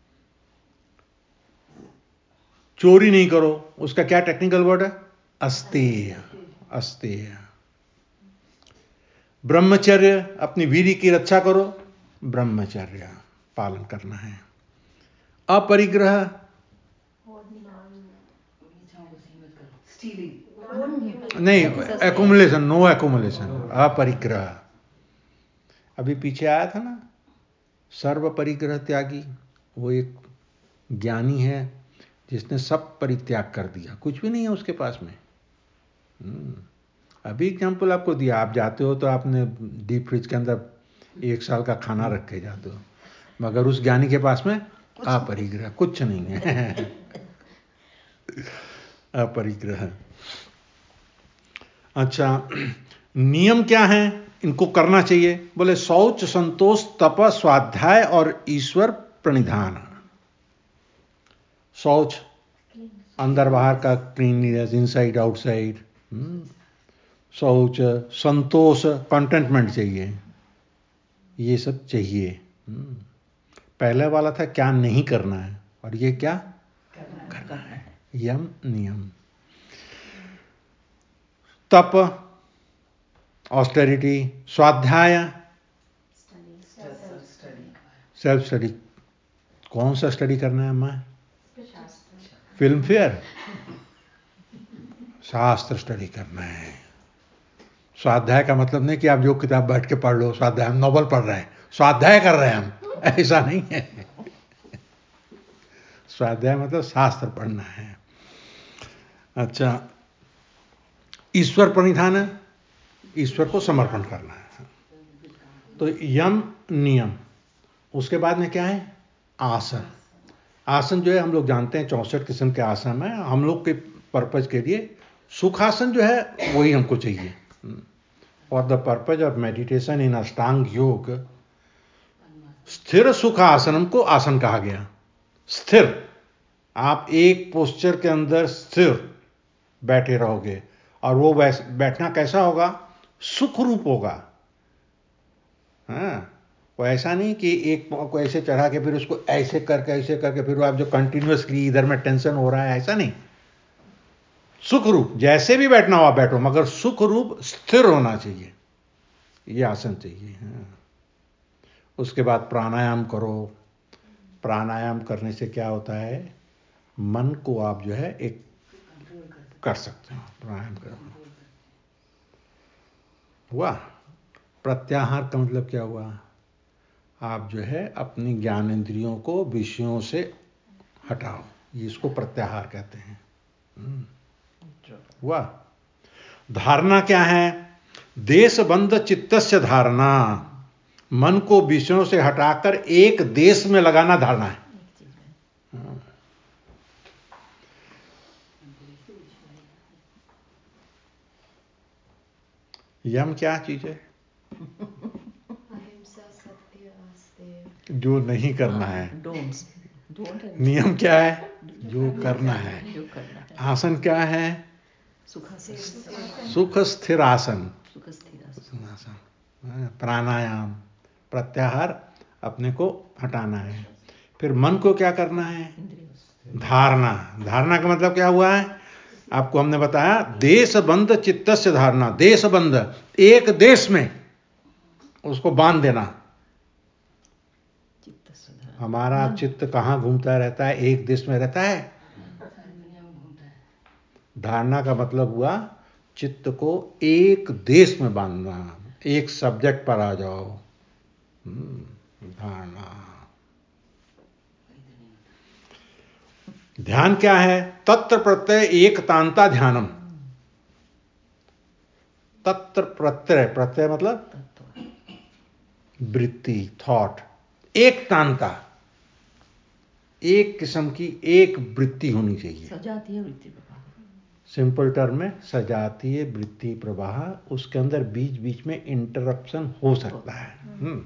चोरी नहीं करो, उसका क्या टेक्निकल वर्ड है? अस्तेय। अस्तेय। ब्रह्मचर्य, अपनी वीर्य की रक्षा करो, ब्रह्मचर्य पालन करना है। अपरिग्रह, नहीं, एकुमुलेशन, नो एकुमुलेशन, अपरिग्रह। अभी पीछे आया था ना, सर्व परिग्रह त्यागी। वो एक ज्ञानी है जिसने सब परित्याग कर दिया, कुछ भी नहीं है उसके पास में। अभी एग्जाम्पल आपको दिया, आप जाते हो तो आपने डीप फ्रिज के अंदर एक साल का खाना रख के जाते हो, मगर उस ज्ञानी के पास में अपरिग्रह कुछ नहीं है। अपरिग्रह। अच्छा, नियम क्या है इनको करना चाहिए? बोले शौच, संतोष, तप, स्वाध्याय और ईश्वर प्रणिधान। शौच, अंदर बाहर का क्लीनलीनेस, इनसाइड आउटसाइड। शौच, संतोष, कंटेंटमेंट चाहिए, ये सब चाहिए। पहले वाला था क्या नहीं करना है, और ये क्या करना है, यम नियम। तप, ऑस्टेरिटी, स्वाध्याय, सेल्फ स्टडी। कौन सा स्टडी करना है अम्मा? फिल्म फेयर, शास्त्र स्टडी करना है। स्वाध्याय का मतलब नहीं कि आप जो किताब बैठ के पढ़ लो, स्वाध्याय हम नॉवल पढ़ रहे हैं, स्वाध्याय कर रहे हैं हम, ऐसा नहीं है। स्वाध्याय मतलब शास्त्र पढ़ना है। अच्छा, ईश्वर प्रणिधान है, ईश्वर को समर्पण करना है। तो यम नियम। उसके बाद में क्या है? आसन। आसन जो है हम लोग जानते हैं चौसठ किस्म के आसन है। हम लोग के पर्पज के लिए सुखासन जो है वही हमको चाहिए। For the purpose of meditation in Ashtanga yoga, स्थिर सुख आसनम को आसन कहा गया। स्थिर, आप एक पोस्चर के अंदर स्थिर बैठे रहोगे, और वो बैठना कैसा होगा? सुख रूप होगा। हाँ, वो ऐसा नहीं कि एक पाँव को ऐसे चढ़ा के फिर उसको ऐसे करके ऐसे करके फिर आप जो कंटिन्यूअसली इधर में टेंशन हो रहा है, ऐसा नहीं। सुख रूप, जैसे भी बैठना हो आप बैठो, मगर सुख रूप स्थिर होना चाहिए, ये आसन चाहिए। हाँ। उसके बाद प्राणायाम करो। प्राणायाम करने से क्या होता है? मन को आप जो है एक कर सकते हो। प्राणायाम करो। हुआ। प्रत्याहार का मतलब क्या हुआ? आप जो है अपनी ज्ञानेंद्रियों को विषयों से हटाओ, ये इसको प्रत्याहार कहते हैं। हुआ। धारणा क्या है? देशबंध चित्तस्य धारणा, मन को विषयों से हटाकर एक देश में लगाना धारणा है। यम क्या चीज है? अहिंसा, सत्य, आस्तेय, जो नहीं करना है। नियम क्या है? जो करना है। आसन क्या है? सुख स्थिर आसन। प्राणायाम, प्रत्याहार, अपने को हटाना है। फिर मन को क्या करना है? धारणा। धारणा का मतलब क्या हुआ है? आपको हमने बताया, देशबंध चित्तस्य धारणा। देशबंध, एक देश में उसको बांध देना। हमारा चित्त कहाँ घूमता रहता है? एक देश में रहता है। धारणा का मतलब हुआ चित्त को एक देश में बांधना, एक सब्जेक्ट पर आ जाओ। धारणा। ध्यान क्या है? तत्र प्रत्यय एकतांता ध्यानम। तत्र प्रत्यय, प्रत्यय मतलब वृत्ति, थॉट, एकतांता, एक किस्म की एक वृत्ति होनी चाहिए। सजातीय वृत्ति प्रवाह, सिंपल टर्म में सजातीय वृत्ति प्रवाह। उसके अंदर बीच बीच में इंटरप्शन हो सकता है। हम्म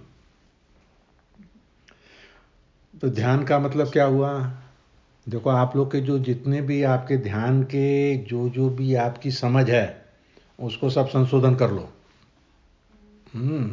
तो ध्यान का मतलब क्या हुआ? देखो, आप लोग के जो जितने भी आपके ध्यान के जो जो भी आपकी समझ है उसको सब संशोधन कर लो। हम्म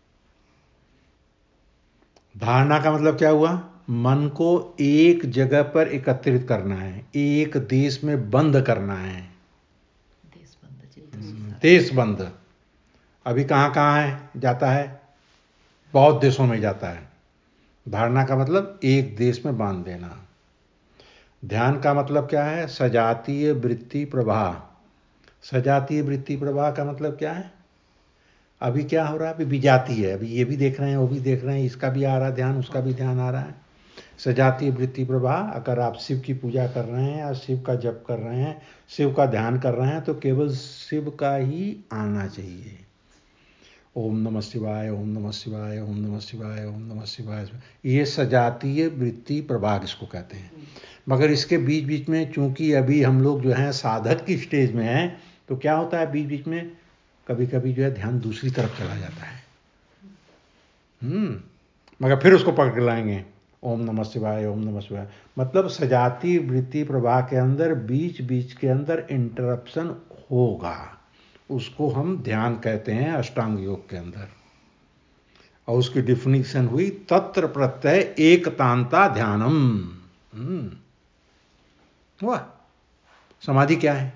धारणा का मतलब क्या हुआ? मन को एक जगह पर एकत्रित करना है, एक देश में बंद करना है। देशबंध, देशबंध अभी कहाँ कहाँ है जाता है? बहुत देशों में जाता है। धारणा का मतलब एक देश में बांध देना। ध्यान का मतलब क्या है? सजातीय वृत्ति प्रवाह। सजातीय वृत्ति प्रवाह का मतलब क्या है? अभी क्या हो रहा है? अभी विजाती है, अभी ये भी देख रहे हैं, वो भी देख रहे हैं, इसका भी आ रहा है ध्यान, उसका भी ध्यान आ रहा है। सजातीय वृत्ति प्रवाह, अगर आप शिव की पूजा कर रहे हैं या शिव का जप कर रहे हैं, शिव का ध्यान कर रहे हैं, तो केवल शिव का ही आना चाहिए। ओम नमः शिवाय, ओम नमः शिवाय, ओम नमः शिवाय, ओम नमः शिवाय। ये सजातीय वृत्ति प्रवाह इसको कहते हैं। मगर इसके बीच बीच में चूंकि अभी हम लोग जो हैं साधक की स्टेज में हैं, तो क्या होता है बीच बीच में कभी कभी जो है ध्यान दूसरी तरफ चला जाता है। हम्म मगर फिर उसको पकड़ लाएंगे, ओम नमः शिवाय, ओम नमः शिवाय। मतलब सजातीय वृत्ति प्रवाह के अंदर बीच बीच के अंदर इंटरप्शन होगा, उसको हम ध्यान कहते हैं अष्टांग योग के अंदर। और उसकी डिफिनीशन हुई तत्र प्रत्यय एकतांता ध्यानम। हम्म हुआ। समाधि क्या है?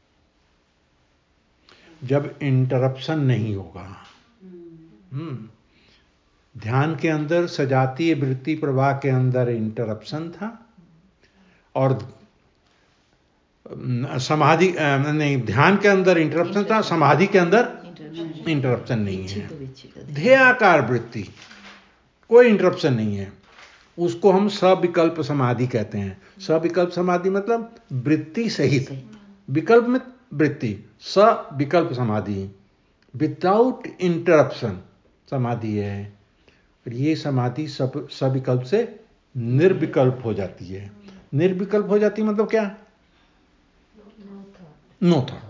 जब इंटरप्शन नहीं होगा। हम्म ध्यान के अंदर सजातीय वृत्ति प्रवाह के अंदर इंटरप्शन था, और समाधि नहीं, ध्यान के अंदर इंटरप्शन था, समाधि के अंदर इंटरप्शन नहीं है। ध्येयाकार वृत्ति, कोई इंटरप्शन नहीं है, उसको हम सविकल्प समाधि कहते हैं। सविकल्प समाधि मतलब वृत्ति सहित, विकल्प में वृत्ति, सविकल्प समाधि, विदाउट इंटरप्शन समाधि है। और ये समाधि सब सविकल्प से निर्विकल्प हो जाती है। निर्विकल्प हो जाती मतलब क्या? No thought.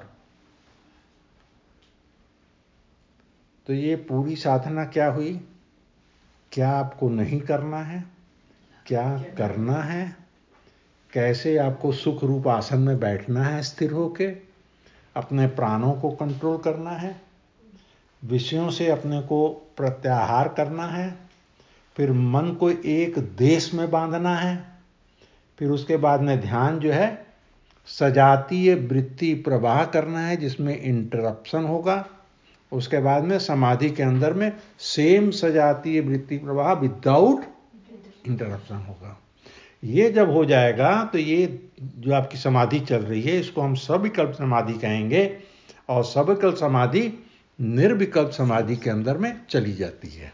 तो ये पूरी साधना क्या हुई? क्या आपको नहीं करना है, क्या करना है, कैसे आपको सुख रूप आसन में बैठना है स्थिर होके, अपने प्राणों को कंट्रोल करना है, विषयों से अपने को प्रत्याहार करना है, फिर मन को एक देश में बांधना है, फिर उसके बाद में ध्यान जो है सजातीय वृत्ति प्रवाह करना है जिसमें इंटरप्शन होगा। उसके बाद में समाधि के अंदर में सेम सजातीय वृत्ति प्रवाह विदाउट इंटरप्शन होगा। ये जब हो जाएगा तो ये जो आपकी समाधि चल रही है इसको हम सविकल्प समाधि कहेंगे, और सविकल्प समाधि निर्विकल्प समाधि के अंदर में चली जाती है।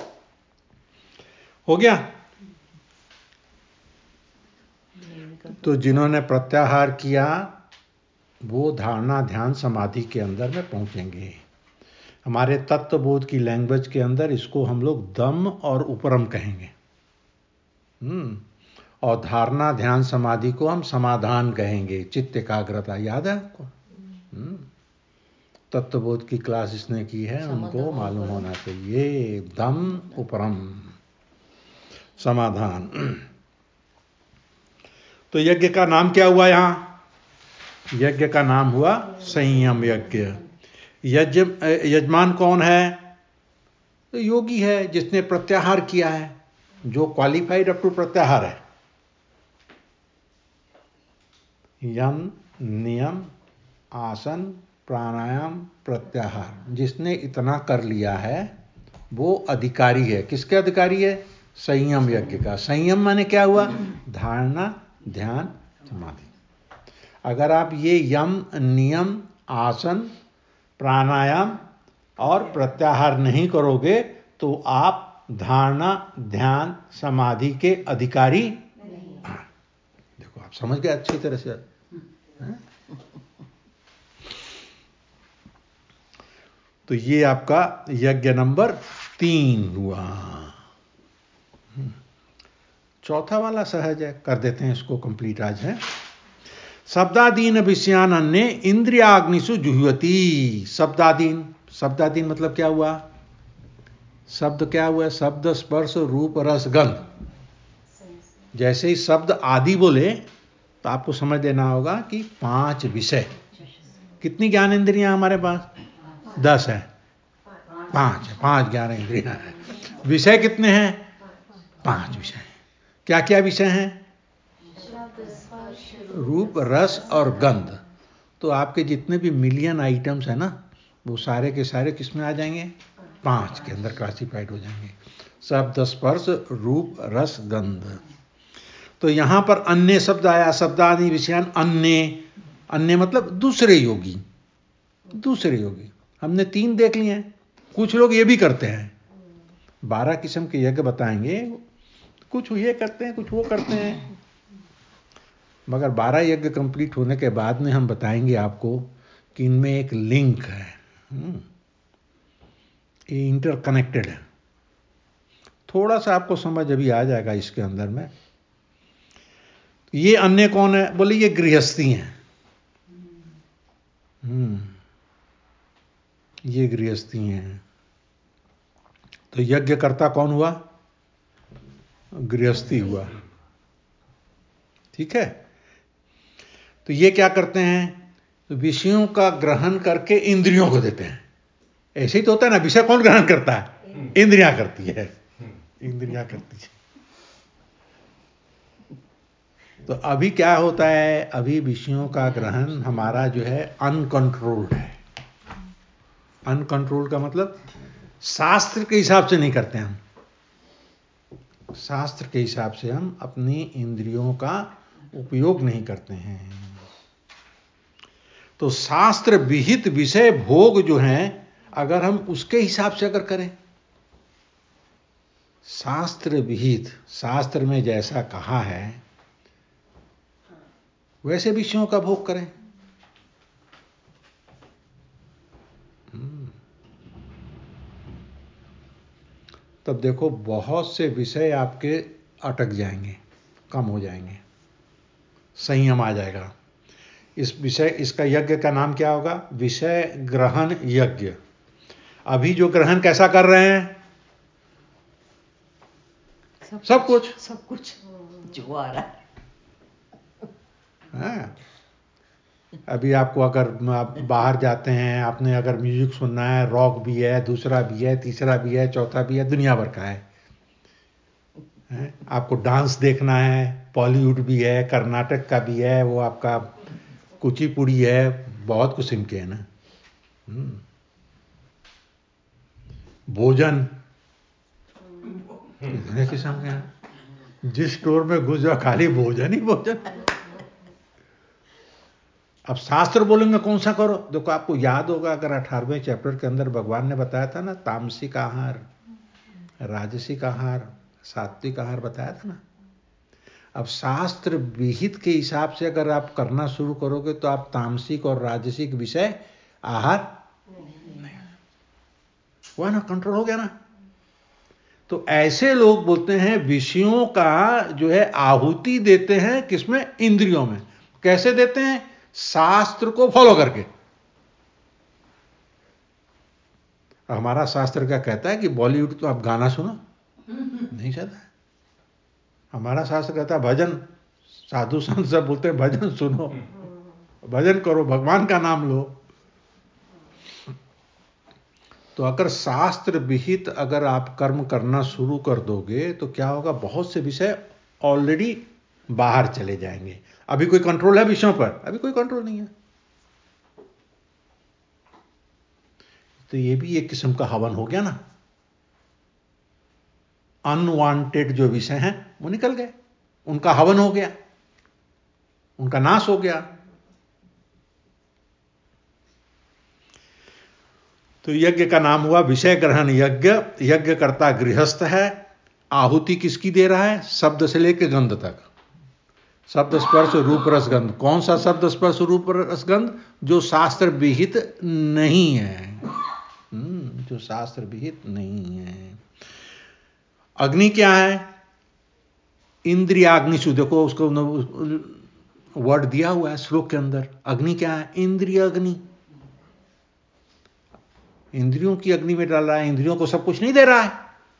हो गया? तो जिन्होंने प्रत्याहार किया वो धारणा ध्यान समाधि के अंदर में पहुंचेंगे। हमारे तत्वबोध की लैंग्वेज के अंदर इसको हम लोग दम और उपरम कहेंगे। हम्म और धारणा ध्यान समाधि को हम समाधान कहेंगे, चित्त एकाग्रता। याद है आपको? हम्म तत्वबोध की क्लास जिसने की है उनको मालूम होना चाहिए, दम उपरम समाधान। तो यज्ञ का नाम क्या हुआ? यहां यज्ञ का नाम हुआ संयम यज्ञ। यज्ञ यजमान कौन है? तो योगी है जिसने प्रत्याहार किया है, जो क्वालिफाइड अप टू प्रत्याहार है। यम नियम आसन प्राणायाम प्रत्याहार, जिसने इतना कर लिया है वो अधिकारी है। किसके अधिकारी है? संयम यज्ञ का। संयम माने क्या हुआ? धारणा ध्यान समाधि। अगर आप ये यम नियम आसन प्राणायाम और प्रत्याहार नहीं करोगे तो आप धारणा ध्यान समाधि के अधिकारी नहीं। देखो आप समझ गए अच्छी तरह से है? तो ये आपका यज्ञ नंबर तीन हुआ। चौथा वाला सहज है, कर देते हैं इसको कंप्लीट आज है। शब्दादीन विषयान अन्य इंद्रियाग्निषु जुह्वती। शब्दादीन, शब्दादीन मतलब क्या हुआ? शब्द क्या हुआ? शब्द, स्पर्श, रूप, रस, गंध। जैसे ही शब्द आदि बोले तो आपको समझ देना होगा कि पांच विषय। कितनी ज्ञान इंद्रियां हमारे पास? दस है। पांच है, पांच ज्ञान इंद्रियां हैं। विषय कितने हैं? पांच विषय। क्या क्या विषय हैं? रूप, रस और गंध। तो आपके जितने भी मिलियन आइटम्स है ना, वो सारे के सारे किस में आ जाएंगे? पांच के अंदर क्लासिफाइड हो जाएंगे। शब्द, स्पर्श, रूप, रस, गंध। तो यहां पर अन्य शब्द आया, शब्दादि विषयान अन्य। अन्य मतलब दूसरे योगी, दूसरे योगी। हमने तीन देख लिए हैं। कुछ लोग ये भी करते हैं, बारह किस्म के यज्ञ बताएंगे, कुछ ये करते हैं, कुछ वो करते हैं, मगर बारह यज्ञ कंप्लीट होने के बाद में हम बताएंगे आपको कि इनमें एक लिंक है, ये इंटरकनेक्टेड है। थोड़ा सा आपको समझ अभी आ जाएगा इसके अंदर में। ये अन्य कौन है? बोले ये गृहस्थी हैं। हम्म ये गृहस्थी हैं। तो यज्ञ करता कौन हुआ? गृहस्थी हुआ। ठीक है। तो ये क्या करते हैं? तो विषयों का ग्रहण करके इंद्रियों को देते हैं। ऐसे ही तो होता है ना, विषय कौन ग्रहण करता है? इंद्रियां करती है, इंद्रियां करती है। तो अभी क्या होता है? अभी विषयों का ग्रहण हमारा जो है अनकंट्रोल्ड है। अनकंट्रोल्ड का मतलब शास्त्र के हिसाब से नहीं करते हम। शास्त्र के हिसाब से हम अपनी इंद्रियों का उपयोग नहीं करते हैं। तो शास्त्र विहित विषय भोग जो हैं, अगर हम उसके हिसाब से अगर करें, शास्त्र विहित, शास्त्र में जैसा कहा है वैसे विषयों का भोग करें। तब देखो बहुत से विषय आपके अटक जाएंगे, कम हो जाएंगे, संयम आ जाएगा। इस विषय, इसका यज्ञ का नाम क्या होगा? विषय ग्रहण यज्ञ। अभी जो ग्रहण कैसा कर रहे हैं? सब, सब कुछ सब कुछ जो आ रहा है। हाँ। अभी आपको अगर आप बाहर जाते हैं, आपने अगर म्यूजिक सुनना है, रॉक भी है, दूसरा भी है, तीसरा भी है, चौथा भी है, दुनिया भर का है, है? आपको डांस देखना है, बॉलीवुड भी है, कर्नाटक का भी है, वो आपका कुचिपुड़ी है, बहुत कुछ इनके है ना। भोजन इतने किस्म के हैं, जिस स्टोर में घुस जाओ खाली भोजन ही भोजन। अब शास्त्र बोलेंगे कौन सा करो? देखो आपको याद होगा, अगर अठारहवें चैप्टर के अंदर भगवान ने बताया था ना, तामसिक आहार, राजसिक आहार, सात्विक आहार बताया था ना। अब शास्त्र विहित के हिसाब से अगर आप करना शुरू करोगे तो आप तामसिक और राजसिक विषय आहार नहीं, हुआ ना, कंट्रोल हो गया ना। तो ऐसे लोग बोलते हैं विषयों का जो है आहुति देते हैं किसमें? इंद्रियों में। कैसे देते हैं? शास्त्र को फॉलो करके। हमारा शास्त्र क्या कहता है कि बॉलीवुड तो आप गाना सुनो, नहीं चाहता है। हमारा शास्त्र कहता है भजन, साधु संत सब बोलते हैं भजन सुनो, भजन करो, भगवान का नाम लो। तो अगर शास्त्र विहित अगर आप कर्म करना शुरू कर दोगे तो क्या होगा? बहुत से विषय ऑलरेडी बाहर चले जाएंगे। अभी कोई कंट्रोल है विषयों पर? अभी कोई कंट्रोल नहीं है। तो ये भी एक किस्म का हवन हो गया ना। अनवांटेड जो विषय हैं वो निकल गए, उनका हवन हो गया, उनका नाश हो गया। तो यज्ञ का नाम हुआ विषय ग्रहण यज्ञ। यज्ञ करता गृहस्थ है। आहुति किसकी दे रहा है? शब्द से लेकर गंध तक। शब्द स्पर्श रूप रसगंध, कौन सा शब्द स्पर्श रूप रसगंध? जो शास्त्र विहित नहीं है, जो शास्त्र विहित नहीं है। अग्नि क्या है? इंद्रियाग्निशु। देखो उसको वर्ड दिया हुआ है श्लोक के अंदर। अग्नि क्या है? इंद्रिय अग्नि। इंद्रियों की अग्नि में डाल रहा है, इंद्रियों को सब कुछ नहीं दे रहा है,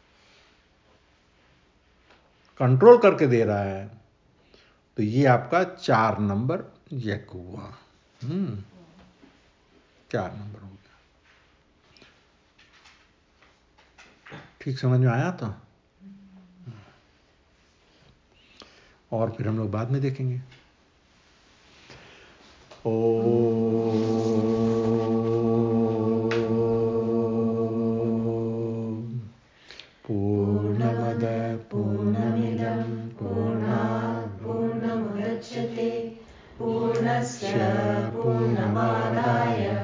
कंट्रोल करके दे रहा है। तो ये आपका चार नंबर यज्ञ हुआ। हम्म चार नंबर हो गया। ठीक समझ में आया? तो और फिर हम लोग बाद में देखेंगे। ओ पूर्णमद पूर्णमिदं पूर्णात् पूर्णमुदच्यते पूर्णस्य पूर्णमादाय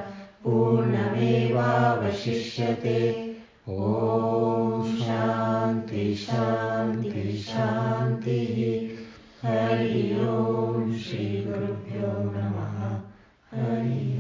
पूर्णमेवावशिष्यते। ओम शांति शांति शांति। हरि ओम। श्री गुरुभ्यो नमः। हरि